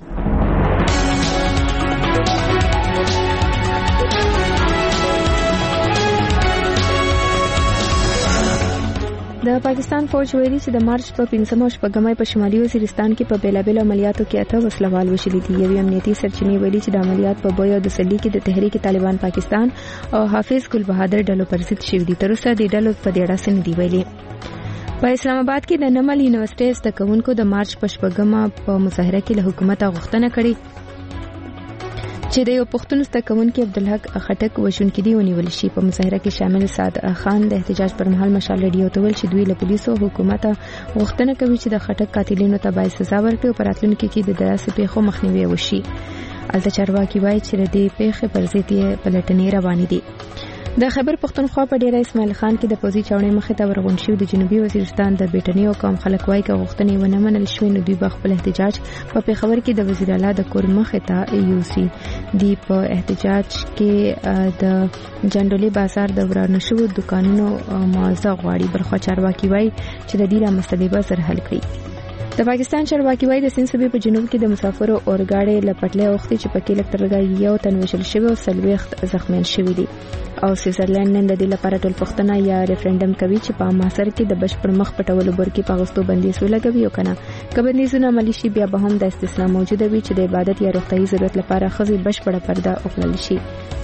د پاکستان فوج ویلي چې د مارچ په 15 شپږمې په شمالي وزیرستان کې په بیلابل عملیاتو کې 8 وسلوال وشلي دي. یوې امنیتي سرچینې ویلي چې د عملیات په بوی او د سلی کې د تحریک طالبان پاکستان او حافظ ګل بهادر ډلو پر ضد شوي دي. تر اوسه د ډلو په دې اړه څه نه دی ویلي. په اسلام آباد کې د نمل یونیورسيټي زده کوونکو د مارچ په شپږمه په مظاهره کې له حکومت غوښتنه کړې چې د یو پښتون زده کوونکي عبدالحق خټک وژونکي دی ونیول شي. په مظاهره کې شامل سعد خان د احتجاج پر مهال مشال ریډیو ته ویل چې دوی له پولیسو حکومت غوښتنه کوي چې د خټک قاتلینو ته باید سزا ورکړي او په راتلونکي کې د داسې پیښو مخنیوي وشي. الته چارواکي وایي چې د دې پیښې پر ضد یې پلټنې روانې دي. د خیبر پختونخوا په ډیره اسماعیل خان کې د پوځي چاونې مخې ته ورغون شو. د جنوبي وزیرستان د بیټنی او قوم خلک وایي چې غوښتنې ونه منل شوې نو دوی په خپل احتجاج په پیښور کې د وزیر اعلی د کور مخې ته یوسي. دی په احتجاج کې د جندولي بازار د ورانه شو دکانونو معاوضه غواړي. بلخوا چارواکي وایي چې د دې مسلې به زر حل کړي. د پاکستان چارواکي وایي د سند صوبې په جنوب کې د مسافرو اورګاډي لپټلې اوختي چې پکې لکټرګا یو تن وشل شوی او سلويخت زخمیان شوی دي. او سویټزرلند نن د دې لپاره ټول پښتنه یا ریفرندم کوي چې په ماسر کې د بشپړ مخ پټولو برکې په غوښتو بندیز ولګوي او کنه کبندیزونه عملی شي بیا به هم د استثنا موجوده وي چې د عبادت یا روغتيایي ضرورت لپاره خزي بشپړه پرده وکړل شي.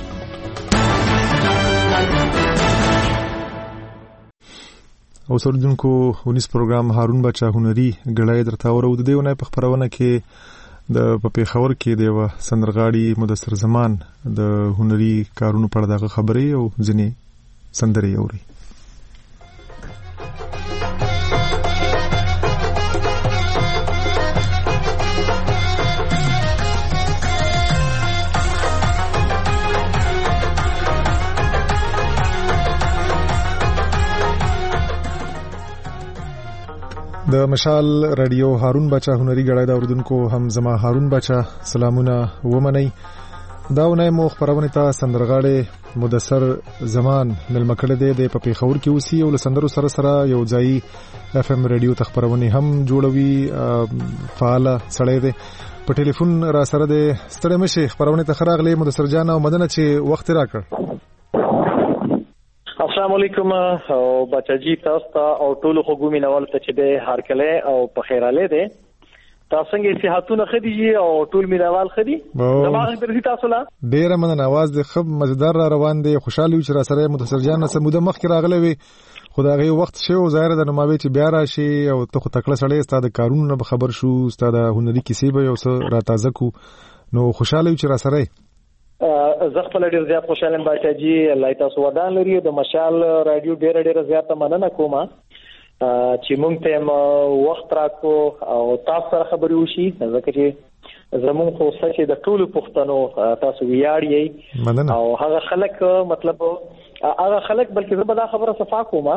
او سردونکو ونیس پروګرام هارون بچا هنري غړای درته ورو د دیونه په خبرونه کې د پیښور کې د سندرغاړي مدثر زمان د هنري کارونو په اړه دغه خبرې او ځنې سندري اوري. د مشال رادیو هارون بچا هنري غړای د اوردونکو هم زما هارون بچا سلامونه ومني. داونه مو خبرونه ته سندرغاړي مدثر زمان ملمکړه د په پیښور کې اوسي او سندرو سره سره یو ځای اف ام رادیو تخبرونه هم جوړوي. فعال سړی دی په ټلیفون را سره د ستړي مشه خبرونه ته خراغلي مدثر جان او مدنه چې وخت راکړ. السلام علیکم او بچاجي تاسو ته او ټول خوګومي نوال ته چې د هارکله او په خیراله ده تاسو څنګه صحتونه خدي او ټول مینوال خدي دماغ درځي تاسو لا ډیره من आवाज د خب مزدار را روان دي خوشاله چې را سره متصل جان سموده مخ کې راغلي وي خدای وخت شو ظاهر د نوماوي چې بیا راشي او ته تکړه سړی ستاسو کارونه به خبر شو ستاسو هنري کیسې به یو څه را تازه کو نو خوشاله چې را سره زه خپل ډیر زیات خوشاله یم بچاجي الله تاسو ودان لري د مشال رادیو ډیر زیات مننه کوم چې مونږ ته وخت راکو او تاسو سره خبرې وشي ځکه چې زمون خو چې د ټولو پښتنو تاسو ویاړی او هغه خلک مطلب هغه خلک بلکې زه به دا خبره صفا کوم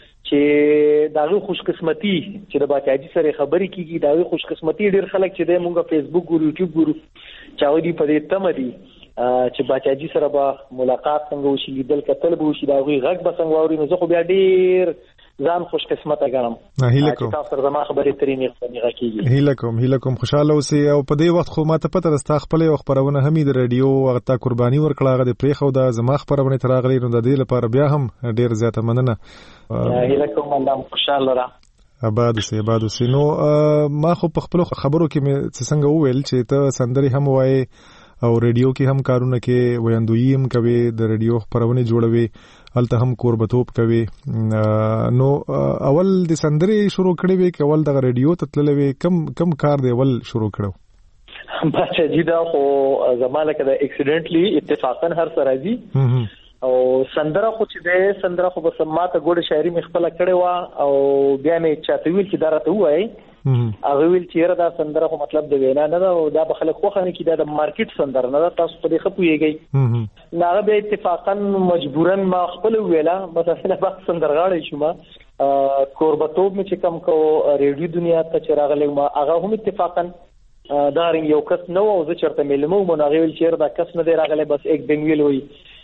چې داغه خوش قسمتي چې د بچاجي سره خبرې کیږي داغه خوش قسمتي ډیر خلک چې د مونږه فیسبوک ګورو یوټیوب ګورو چاوي دی په دې تمدي چې بچاجي سره به ملاقات څنګه وشي لیدل کتل به وشي دا غوي غږ به څنګه ووري نو زه خو بیا ډیر ځان خوش قسمته ګڼم چې تاسو سره زما خبرې ترې نه غږیږي. هیله کوم خوشاله اوسئ او په دې وخت خو ماته پته راستا خپل خبرونه هم د رادیو وغه تا قرباني ورکړه د پریخو د زما خبرونه تراغلي نو د دې لپاره بیا هم ډیر زیاته مننه. هیله کوم الله خوشاله را آباد اوسئ. نو ما خو په خپل خبرو کې څنګه وویل چې ته سندري هم وایي او رادیو کې هم کارونه کې ویاندوی هم کوي د رادیو خبرونه جوړوي الته هم قربتوب کوي. نو اول د سندري شروع کړي وي چې اول د رادیو ته تللې کم کار دی اول شروع کړو بچا جی دا خو زماله کده اکسیډنټلی اتفاقا هر سره دي او سندره خو چې ده سندره خو بس ماته ګوډه شاعري مخبل کړي وا او بیا مې چاته ویل چې درته وای هغه ویل چې دا سندره خو مطلب د وینا نه او دا بخله خوخه نه کی دا د مارکیټ سندره نه تاسو په دې خپويږي نه به اتفاقا مجبورا ما خپل ویلا بس اصله وخت سندرغاړی شوم قربتوب مې چې کم کو ریډیو دنیا ته چراغله ما هغه هم اتفاقا دا یو کس نو او زه چرته ملمو مونږ ویل چې دا کس نه دی راغله بس یک بنګویل وي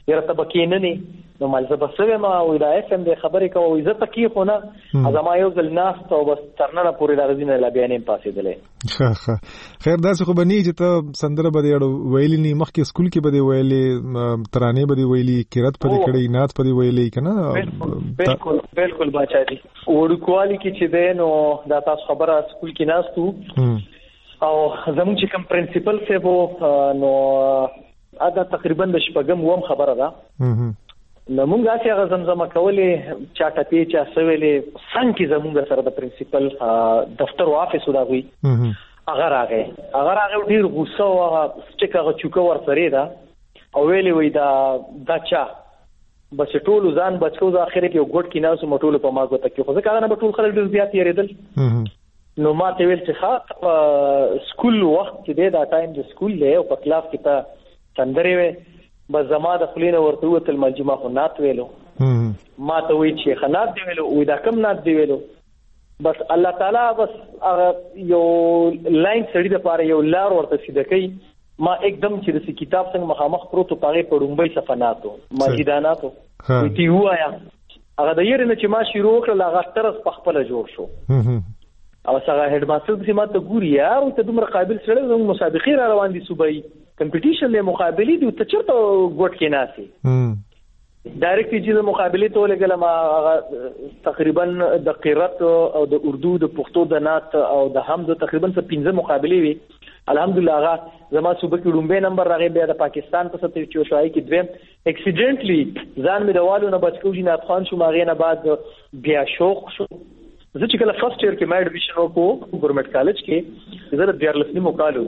یره تبکې نه نه نو مال زبسوي ما او دا اف ام د خبرې کوي عزت کی خو نه ازما یو ځل ناس ته بس ترنه پورې د غزینه لا بیانې پاسې دلې خیر دا څه خو بنی چې ته سندره بده ویلې نه مخکې سکول کې بده ویلې ترانه بده ویلې قرات پدې کړې نات پدې ویلې کنه بالکل بچا دي ورکوالي کې چې ده نو دا تاسو خبره سکول کې ناستو او زموږ چې کوم پرنسپل څه وو نو ادا تقریبا د شپږم ووم خبره ده نو موږ هغه زمزمه کولې چا ټپې چا سویلې څنګه زموږ سره د پرنسپل دفتر او افیس وداوي هغه راغی ډیر غوسه او چې هغه چوکه ورسره ده او ویلې وای دا چا بس ټول ځان بچو د اخر کې یو ګډ کې ناسو مټول په ماغو ته کې خو ځکه نه ټول خلک ډیر زیات یریدل نو ما ته ویل چې سکول وخت کې دا ټایم د سکول له او په کلاس کې ته سندري وي بس زما د خلینو ورته وتل ملجمه خو نات ویلو ما ته وی چې خنات دی ویلو وې دا کم نات دی ویلو بس الله تعالی بس یو لاین سړی د پاره یو لار ورته سیده کوي ما एकदम چې د کتاب څنګه مخامخ پروت پاره پړومبې صفناتو ماجداناتو تی وایا هغه د یره نه چې ما شروع کړل هغه ترس په خپل جوړ شو او څنګه هډ ماستر چې ما ته ګوري یار ته دومره قابل سره زموږ مسابقې را روان دي صوبایي کمپټیشن له مقابله دي ته چرته ګوټ کې ناسي ډایرکټ چې مقابله ته لګل ما تقریبا د قرات او د اردو د پښتو د نات او د حمد تقریبا 15 مقابله وي الحمدلله هغه زما صوبه کې لومبه نمبر راغی بیا د پاکستان په ستې چې شوای کې دویم اکسیډنټلی ځان مې دوالو نه بچو جناب خان شو ماغې نه بعد بیا شوق شو زه چې کله فرست ایئر کې ما ایڈمیشن وکړو ګورنمنت کالج کې زه د 14 مکالو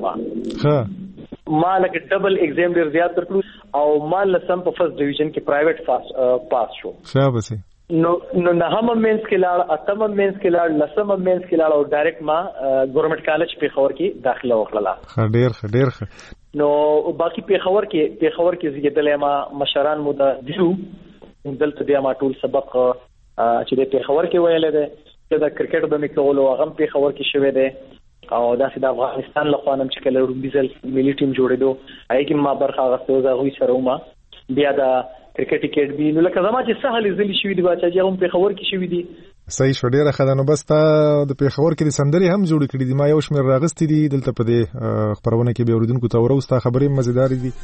ما لکه ډبل ایگزام ډیر زیات ترکړو او ما لسم په فرست ډیویژن کې پرایویټ پاس شو شاباش نو نه هم مینس کې لاړ اتم مینس کې لاړ لسم مینس کې لاړ او ډایرکټ ما ګورنمنت کالج پیښور کې داخله وکړه ډیر نو باقي پیښور کې زیاتله ما مشران مو د دیو دلته بیا ما ټول سبق چې د پیښور کې ویل دي چې د کرکټ د میکولو هغه پیښور کې شوی دی او دا چې د افغانستان له خوانم چې کله رومبیزل ملي ټیم جوړېدو هغه کې ما برخه غوښتو زه غوي سره ما بیا د کرکټ اکیډمي نو لکه زما چې سهل زلي شوی دی باچا چې هم په خبر کې شوی دی صحیح شو ډیره خدانو بس تا د پیښور کې د سندري هم جوړ کړی دي ما یو شمیر راغستې دي دلته په دې خبرونه کې به اوریدونکو ته ورستا خبرې مزیدار دي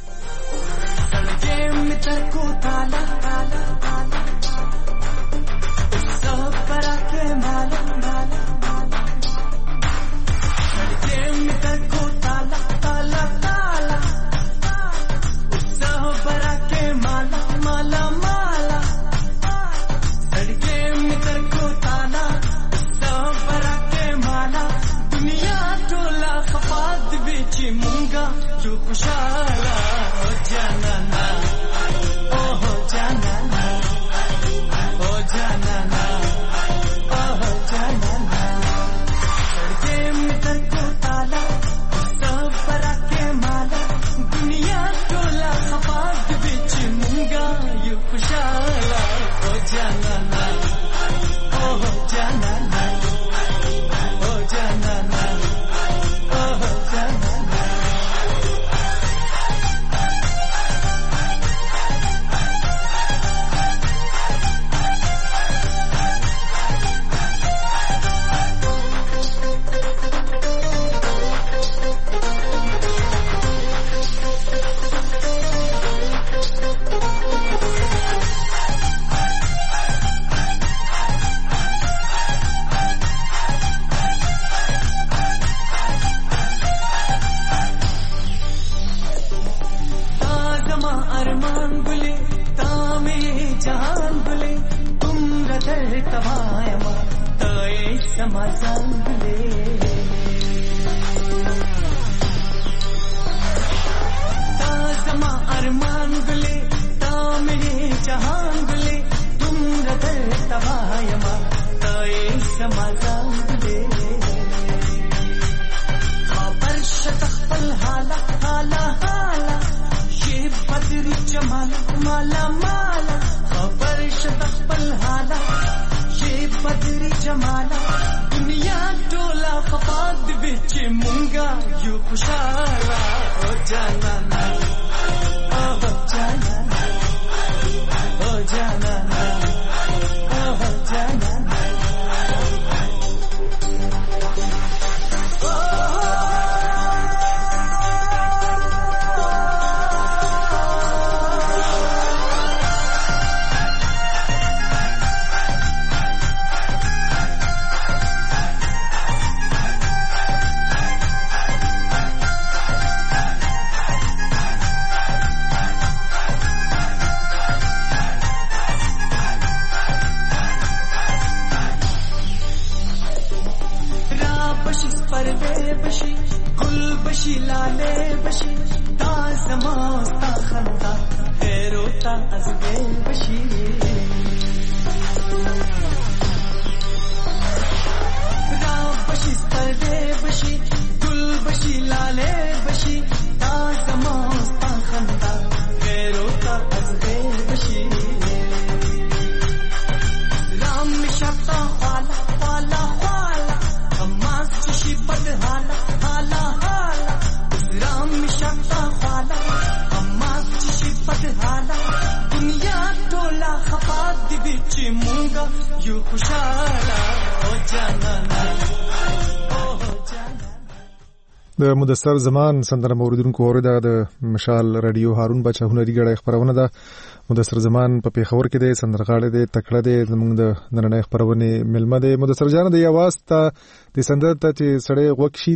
د مدثر زمان سندره موریدونکو اوریدا د مشال رادیو هارون بچا هنري غړې خبرونه ده. مدثر زمان په پیښور کې د سندرغاړي د تکړه د زمونږ د نننۍ خبرونه ملمه د مدثر جان د یواز ته د سندره ته چې سړی وکشي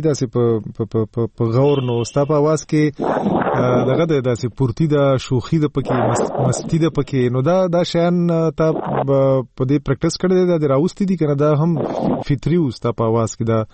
داسې په غور نو ستا په आवाज کې دغه د داسې پورتي د شوخي د پکې مستی د پکې نو دا شان ته په دې پریکټیس کړی د راوستي دي کنه دا هم فطري وستا په आवाज کې دا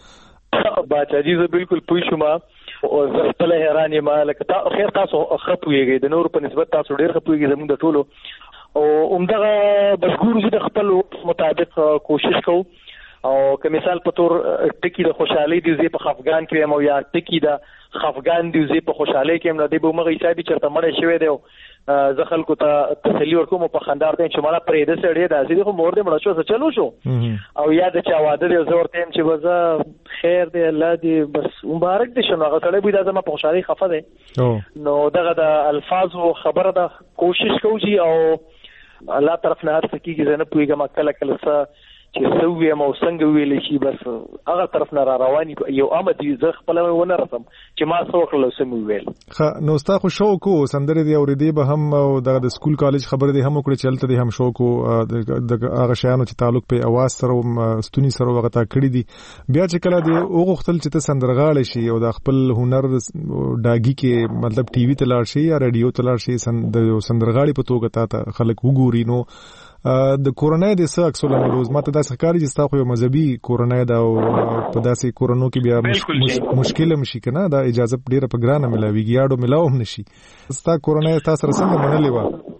باچا جی زه بالکل پوه شوم او زه خپل حیران یم لکه خیر تاسو خپويږئ د نور په نسبت تاسو ډیر خپويږئ زموږ د ټولو او عمدغه بشګور چې د خپل مطابق کوشش کوو او که مثال په تور ټکی د خوشحالي دی زی په افغان کې مو یا ټکی د افغان دی زی په خوشحالي کې نه دی به مغه حسابي چرته مړ شوی دی زه خلکو ته تسلی ورکوم په خندار ته چې مالا پرې د سړی د ازي خو مور دې مړ شو څه چلو شو او یاد چا واده دی زه ورته چې وزه خیر دی الله دې بس مبارک دې شنو هغه سړی به د زما په خوشحالي خفه دی نو دغه د الفاظ او خبره د کوشش کوي او الله طرف نه هر څه کیږي زه نه پوهیږم کله کله څه چې سوي مو څنګه ویل شي بس هغه طرف نه را رواني یو امدي زه خپل ونه رسم چې ما څو کله سم ویل نو ستا خو شوق او سندره دی اورېدې به هم او د سکول کالج خبره دی هم وکړي چلته دی هم شوق او د هغه شیانو چې تعلق په आवाज سره ستوني سره وغه تا کړی دي بیا چې کله دی او غختل چې ته سندرغاړ شي او د خپل هنر داګي کې مطلب ټي وي ته لاړ شي یا رادیو ته لاړ شي د سندرغاړي په توګه ته خلک وګوري نو د کورونای د سکس ولر روز ماته د سرکاري جستا خو مذهبي کورونای دا په داسې کورونو کې بیا مشکل مشي کنه دا اجازه ډیره په ګرانه ملاويږي یاډو ملاوم نشي ستا کورونای تاسو سره څنګه منلې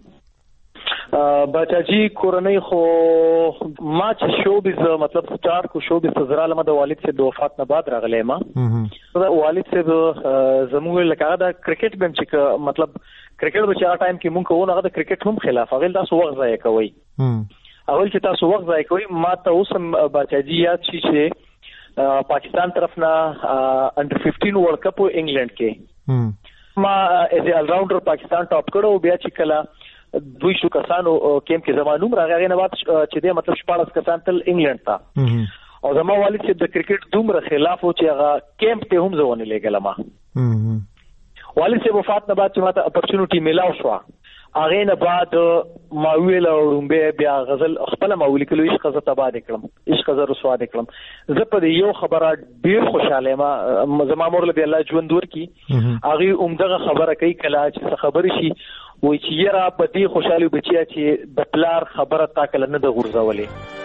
و بچا جی کورونای خو ما چې شوبز مطلب سٹارټ کو شوبز زراله ما د والد سے د وفات نه بعد راغلی ما دا والد سے زموږ لکه دا کرکټ بم چې مطلب کرکټ به چې ټایم کې مونږ کوو هغه د کرکټ هم خلاف هغه تاسو وخت ضایع کوي اول چې تاسو وخت ضایع کوي ما ته اوس هم بچاجي یاد شي چې پاکستان طرف نه انډر 15 ورلد کپ انګلند کې ما ایز ا الراونډر پاکستان ټاپ کړو بیا چې کله دوی شو کسانو کیم کې زمانوم راغی نه بعد چې د مطلب 14 کسان تل انګلند ته او زما والد چې د کرکټ دومره خلاف و چې هغه کیمپ ته هم ځونه لګل ما والد سے وفات نه بعد چې ماته اپورچونټی میلاو شو هغه نه بعد ما ویل رومبه بیا غزل خپل ما ویل کلو عشق غزل تبا دکړم عشق غزل رسوا دکړم زه په یو خبره ډیر خوشاله ما زما مور له الله ژوند ورکی هغه عمدغه خبره کوي کله چې خبر شي وای چې یرا په دې خوشاله بچیا چې د پلار خبره تا کله نه د غورځولې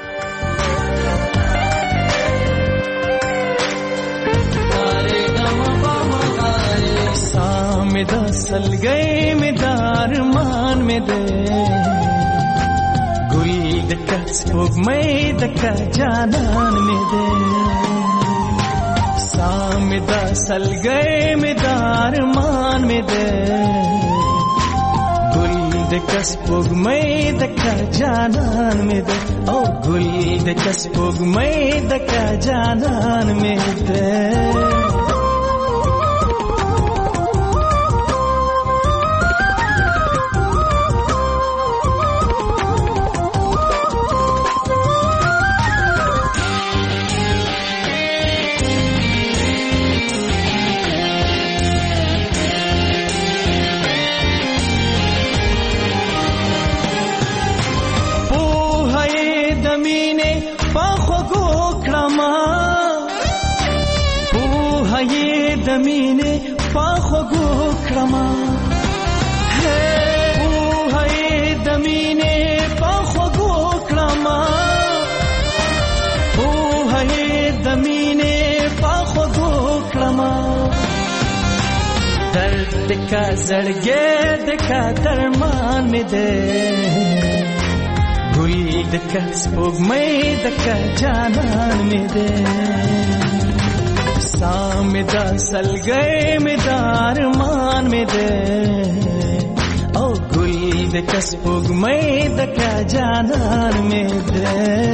में दसल गए में दारमान में दे गुल दकस्पुग में दका जानन में दे साम दसल गए में दारमान में दे गुल दकस्पुग में दका जानन में दे ओ गुल दकस्पुग में दका जानन में दे پخوګو کړما په هي د مینې پخوګو کړما په هي د مینې پخوګو کړما په هي د مینې پخوګو کړما درد کا زړګې د کا درمان مې ده ګل د کا سپوږمۍ د کا جانان مې ده سام د سلګې مې دارمان مې ده او ګل د کا سپوږمۍ د کا جانان مې ده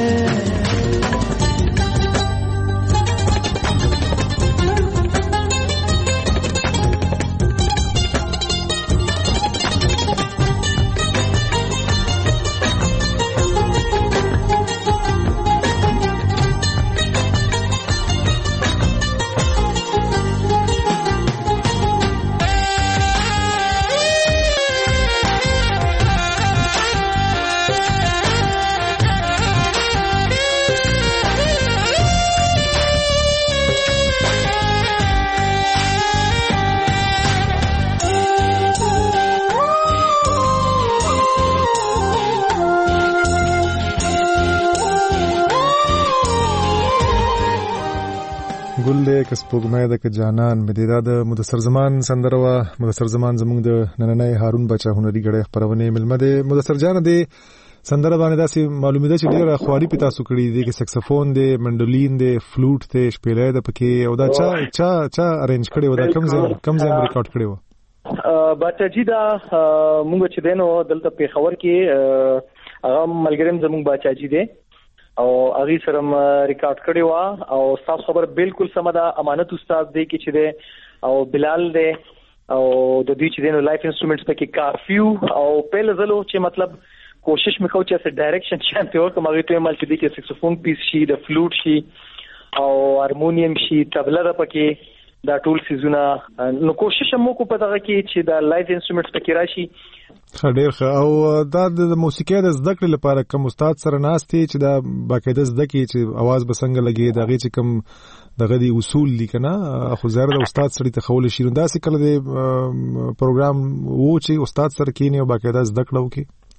سپوږمۍ د جانان مدیدا د مدثر زمان سندره وا مدثر زمان زموږ د نننۍ هارون بچا هنري غړي خبرونه ملمه ده مدثر جان د سندره باندې داسې معلومه ده چې ډیره خواري پتا سو کړی دي کې سکسفون دی منډولین دی فلوټ دی شپېلې د پکې او دا چا ارینج کړي و دا کم ځای ریکارډ کړي و بچا جی دا موږ چې دینو دلته په خبر کې هغه ملګریم زموږ بچا جی دی او هغه سره ریکارډ کړی و او تاسو خبر بالکل سم ده امانت استاد دی کې چې دی او بلال دی او د دې چې دینو لایف انسټرومنټس پکې کافیو او په لزلو چې مطلب کوشش وکاو چې څه ډایرکشن شانته ورکړم هغه ته مال چې دی کې سکسفون پیس شي د فلوټ شي او هارمونیم شي تبله ده پکې دا ټول سيزونه نو کوشش مو کو پته کې چې دا لایف انسټرومنټس پکې راشي ډېر ښه او دا د موسیقۍ د زده کړې لپاره کوم استاد سره ناستې چې دا باقاعده زده کړي چې आवाज به څنګه لګي دا غي چې کوم دغه دی اصول لیکنه خو زره د استاد سره ته خول شي نو دا څه کله د پروګرام وو چې استاد سره کینی او باقاعده زده کړو کې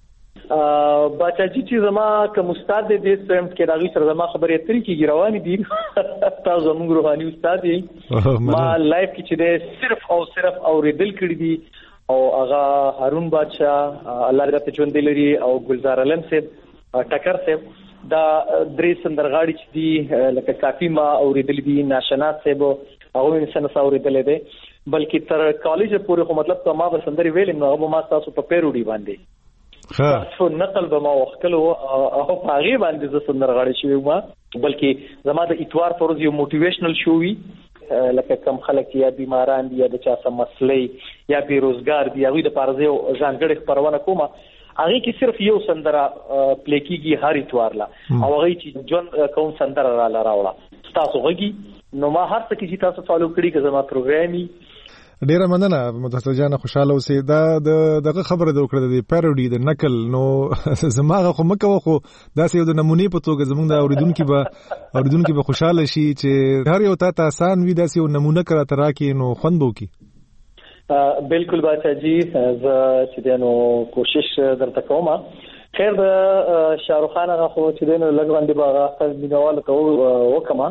بچا جی چې زما کوم استاد دې سم کې راغی سره زما خبرې اترې کې روانې دي تاسو موږ روحاني استاد یې ما لایف کې چې دې صرف اوریدل کړی دي او هغه هارون بادشاہ الله دې په ژوند لري او گلزار علم صاحب ټکر صاحب دا درې سندرغاړي چې دي لکه کافی ما اوریدل دي ناشنا صاحب او انسان اوریدل دي بلکې تر کالج پورې خو مطلب ته ما به سندري ویل نو هغه ما تاسو په پیروډي باندې تاسو نقل به ما وختلو او هغه باندې ز سندرغاړي شوی ما بلکې زما د اتوار فروز یو موټیویشنل شو وی لکه کم خلک یا بیماران دي یا د چا سم مسلې یا بیروزګار دي هغه د پارځو ځانګړي خبرونه کومه هغه کې صرف یو سندره پلی کیږي هر اتوار لا او هغه چې جون کوم سندره را راوړه تاسو غږی نو ما هر څه کې تاسو فالو کړی که زما پروګرامي ډیره مننه مدثر جان خوشاله اوسې دا دغه خبره د وکړه د پیروډي د نقل نو زماغه خو مکه خو دا یو د نمونې په توګه زمونږ د اوریدونکو به خوشاله شي چې هر یو ته آسان وي دا یو نمونه کړه ترا کې نو خوند وکي بالکل بچا جی چې دنو کوشش درته کوم خیر د شاروخ خان هغه خو چې دنو لګوندې باغه مینواله ته وکما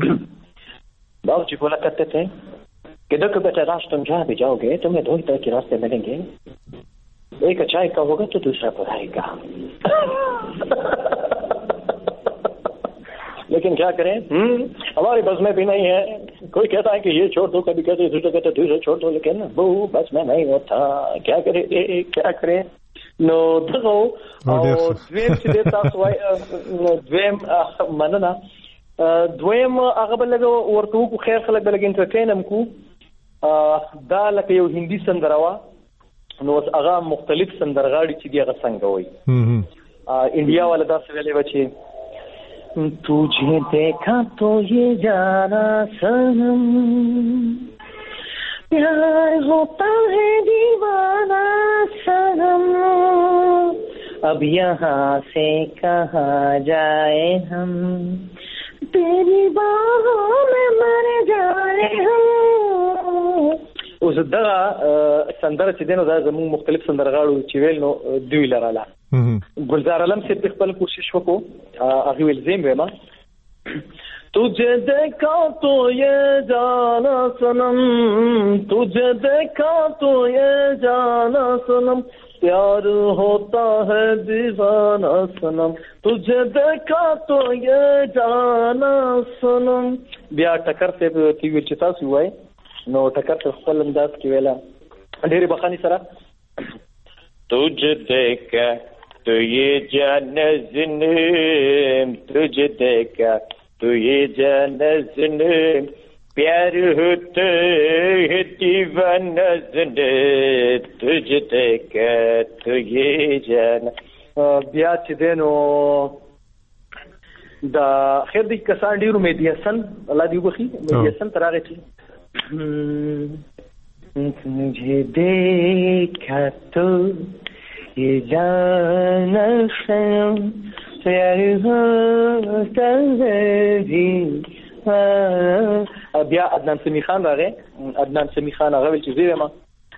باو چې کوله کته ته कि दो बेटा रास्ते में जहाँ भी जाओगे तुम्हें दो ही तरह के रास्ते मिलेंगे एक अच्छाई का होगा तो दूसरा बुराई का लेकिन क्या करें हमारी बस में भी नहीं है कोई कहता है कि ये छोड़ दो कभी कहते दूसरे कहते दूसरे छोड़ दो लेकिन वो बस में नहीं होता क्या करें नो दो और द्वेम مننه دویم هغه بلګه ورته کو خیر خلک بلګ انټرټینم کو دا لکه یو هندي سندروا نو هغه مختلف سندرغاړي چې دی هغه څنګه وای انډیا والا دا څه ویلې بچي तुझे देखा तो ये जाना सनम प्यार होता है दीवाना सनम अब यहाँ से कहाँ जाए हम, तेरी बाहों में मर जाए हम. اوس دا سندره چې دینو دا زموږ مختلف سندرغاړو چې ویل نو دوی لراله. گلزار علم سے خپل کوشش وکړو هغه ویل زم ما तुझे देखा तो ये जाना सनम, तुझे देखा तो ये जाना सनम, प्यार होता है दीवाना सनम, तुझे देखा तो ये जाना सनम. بیا ټکر ته تیو چې تاسو وای نو ټکر ته خپل انداز کې ویلا ډېر بخانی سره तुझे देखा तो ये जाना सनम, तुझे देखा तो ये जाना सनम, प्यार होता है दीवाना सनम, तुझे देखा तो ये जाना. بیا چې دینو دا خیر دې کسان ډیرو میډیاسن الله دې وبخي میډیاسن تراغه چې مجھے دیکھا تو یہ جانا سنم, پیار ہوتا ہے دीवाना. بیا عدنان سمی خان راغی, عدنان سمی خان هغه ول چې زیره ما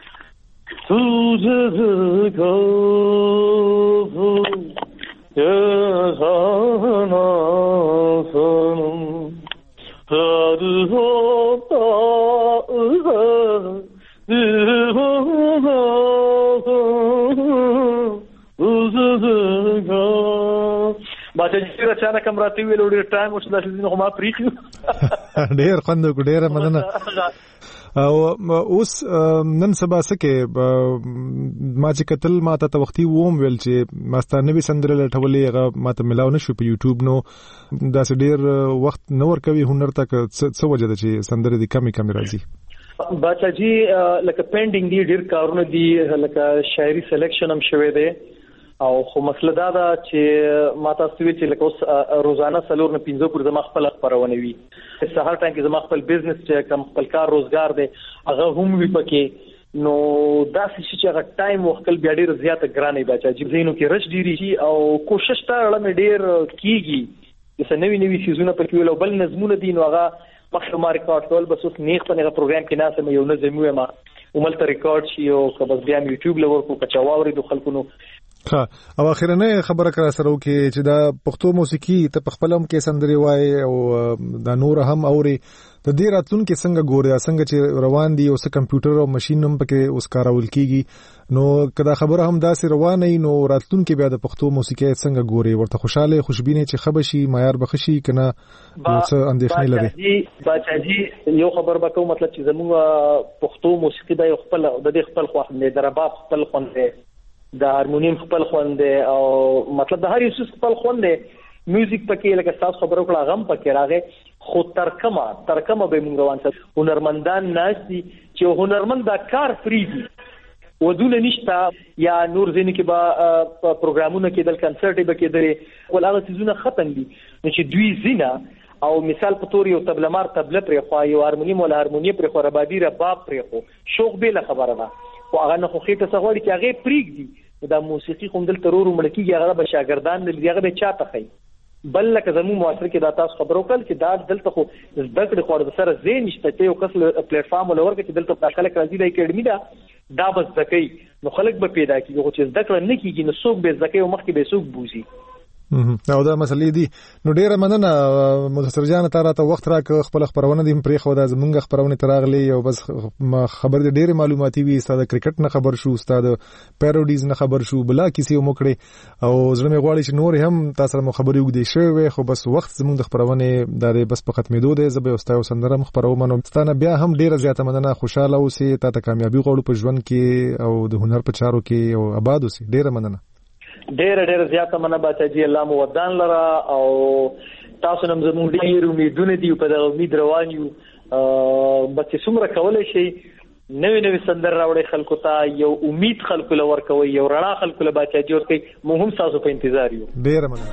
باچا چې راچانه کوم راته ویل ډېر ټایم اوس داسې نو ما پریخو ډېر خوند ډېر مننه. او اوس نن سبا سکه ما چې قتل ما ته وختي ووم ویل چې ماستانه به سندره لټولې هغه ما ته ملاو نشو په یوټیوب نو داسې ډېر وخت نور کوي هنر تک څه وجه ده چې سندره دي کمی راځي. باچا جی لکه پینډینګ دي ډېر کارونه دي لکه شاعري سلیکشن هم شوی دی او خو مسله دا ده چې ما تاسو وی چې لکه اوس روزانه سلور نه 15 پر زما خپل خبرونه وي سهار ټایم کې زما خپل بزنس چې کم خپل کار روزګار دی هغه هم وی پکې نو داسې چې هغه ټایم وکړ بیا ډیر زیاته ګرانې بچا چې زینو کې رش ډیری شي او کوشش تا لمه ډیر کیږي چې نوې سیزونه پکې ول بل نظمونه دي نو هغه مخکې ما ریکارډ کول بس اوس نیغ په هغه پروګرام کې ناسم یو نظم وې ما وملته ریکارډ شي او بس بیا یوټیوب لور کو کچاووري د خلکو نو او اخرنه خبره کرا سره وکي چې دا پښتو موسیقي ته خپلم کې سندري وای او دا نور هم اوري د دې راتلون کې څنګه ګوري څنګه چې روان دي او څه کمپیوټر او ماشين هم پکې اوس کارول کیږي نو کدا خبره هم داسې روانه نو راتلون کې بیا د پښتو موسیقي څنګه ګوري ورته خوشاله خوشبینه چې خبشي معیار بخشي کنه څه اندېښنې لري. باچا جی یو خبر به کوم مطلب چې زموږ پښتو موسیقي د خپل د خپل خو نه درباب خپل خوند د هارمونیم خپل خوند او مطلب د هر یو څه خپل خوند میوزیک پکې لکه تاسو خبرو کړه غم پکې راغی خو ترکمه به موږ روان سره هنرمندان ناشتي چې هنرمند دا کار فری دي ودونه نشتا یا نور زین کې با پروګرامونه کې د کنسرت به کې درې ولغه سيزونه ختم دي چې دوی زینا او مثال په تور یو تبلمار تبله پرې خو یو هارمونیم ولا هارمونی پرې خو ربابي رباب پرې خو شوق به خبره ده او هغه نه خو خېټه سغوړي چې هغه پریګ دي دا موسیقي کوم دل ترور ملکی هغه به شاګردان دغه به چاته خي بل لکه زمو معاصر کې دا تاسو خبرو کول چې دا دلته خو زدهکړه خو د سره زین نشته چې یو کس پلیټ فارم ولور کې دلته خلک راځي د اکیډمي دا بس ځکه نو خلک به پیدا کیږي چې زدهکړه نه کیږي نو څوک به ځکه او مخکې به څوک بوزي او دا مسلې دي نو ډیره مننه مدثر جان ته راته وخت راک خپل خبرونه دې پرې خو دا زمونږ خبرونه تراغلي او بس خبر دې ډیره معلوماتي وي استاد کرکټ نه خبر شو استاد پیروډیز نه خبر شو بلا کیسه ومکړي او زړه مې غواړي چې نور هم تاسو سره خبرې وګدې شوی خو بس وخت زمونږ خبرونه دا بس په ختمېدو دی زه به استاد سندرم خبرو منو ستانه بیا هم ډیره زیاته مننه خوشاله اوسې ته کامیابی غوړو په ژوند کې او د هنر په چارو کې او آباد اوسې ډیره مننه. ډېر زیاته مننه باچا جی الله مو ودان لره او تاسو نن زموږ ډېر امیدونه دي په دغه امید روان یو بس څومره کولای شي نوې سندر راوړي خلکو ته یو امید خلکو لور کوي یو رڼا خلکو له باچا جی ورته مو هم تاسو په انتظار یو. ډېر مننه.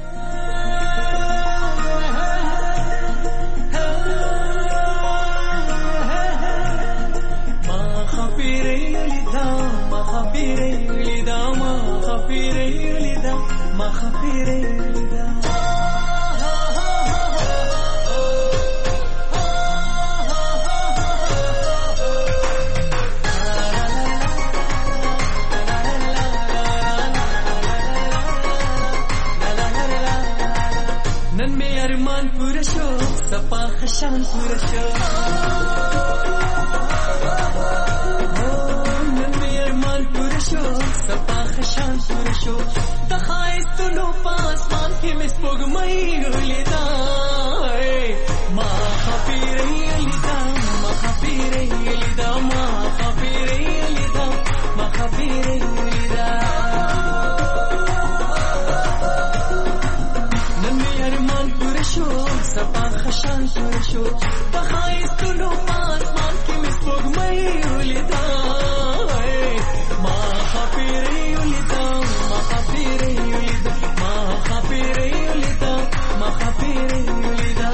ارمان پوره شو سپا خشان پوره شو نن می ارمان پوره شو سپا خشان پوره شو د خایستونو پاسمان کې مې سپوږمۍ ولیدا ما خپیرې لیدا ما خپیرې لیدا ما خپیرې لیدا ما خپیرې لیدا نن می ارمان پوره شو سپا خشان پوره شو د خایستونو پاسمان کې مې سپوږمۍ ولیدا ما خپیرې لیدا ما خپیرې لیدا ما خپیرې لیدا ما خپیرې لیدا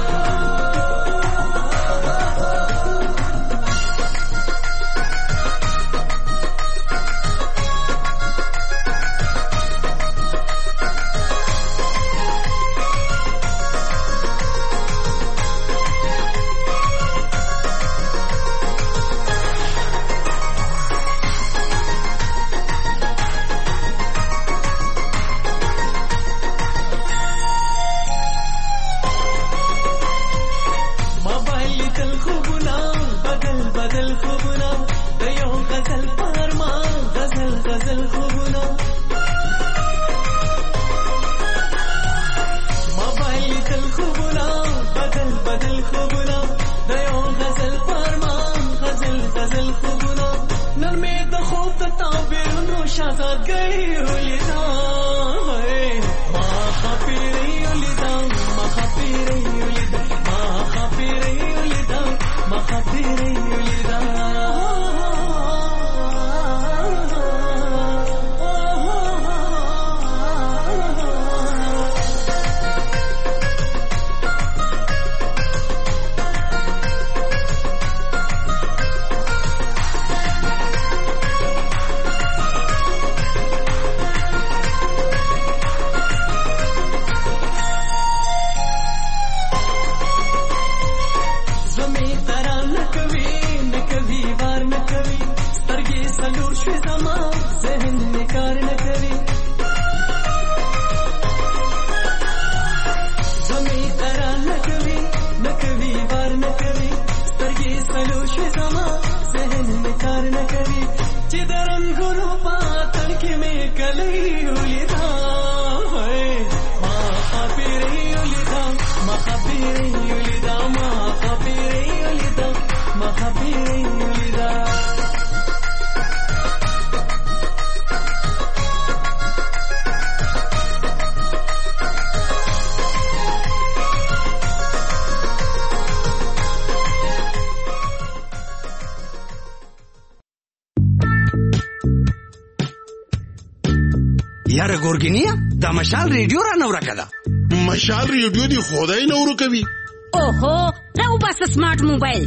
یاره ګورګینیا دا مشال ریډیو را نو راکړه مشال ریډیو دی خدای نو ورکوي اوهو راو بس سمارټ موبایل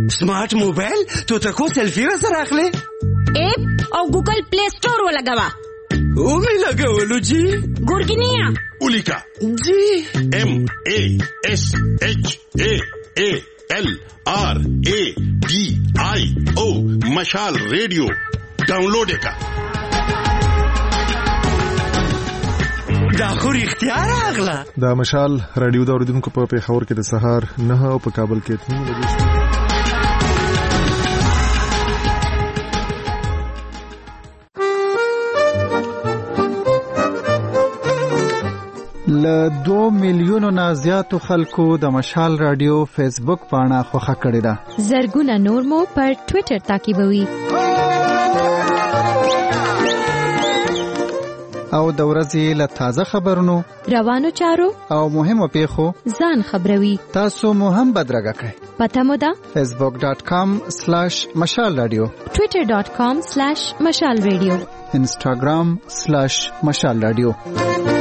تو تکو سیلفی را سره اخلي اپ او ګوګل پلی سٹور ولګوا او می لګولو جی ګورګینیا اولیکا جی ام ا اس اچ ا ا ال ار ا ډي آی او مشال ریډیو ډاونلوډ وکړه دا خو اختیار اغلا دا مشال رادیو دا اوریدونکو په پیښور کې د سهار 9 او په کابل کې 3 بجې ل 2 میلیونو نه زیاتو خلکو د مشال رادیو فیسبوک پاڼه خوښه کړې ده. زرګونه نور مو پر ټوئیټر تعقیبوي. او د ورځې له تازه خبرونو، روانو چارو او مهمو پیښو ځان خبروي. تاسو مو هم بدرګه کړئ. پته مو ده facebook.com/مشال رادیو، twitter.com/مشال رادیو، instagram/مشال رادیو.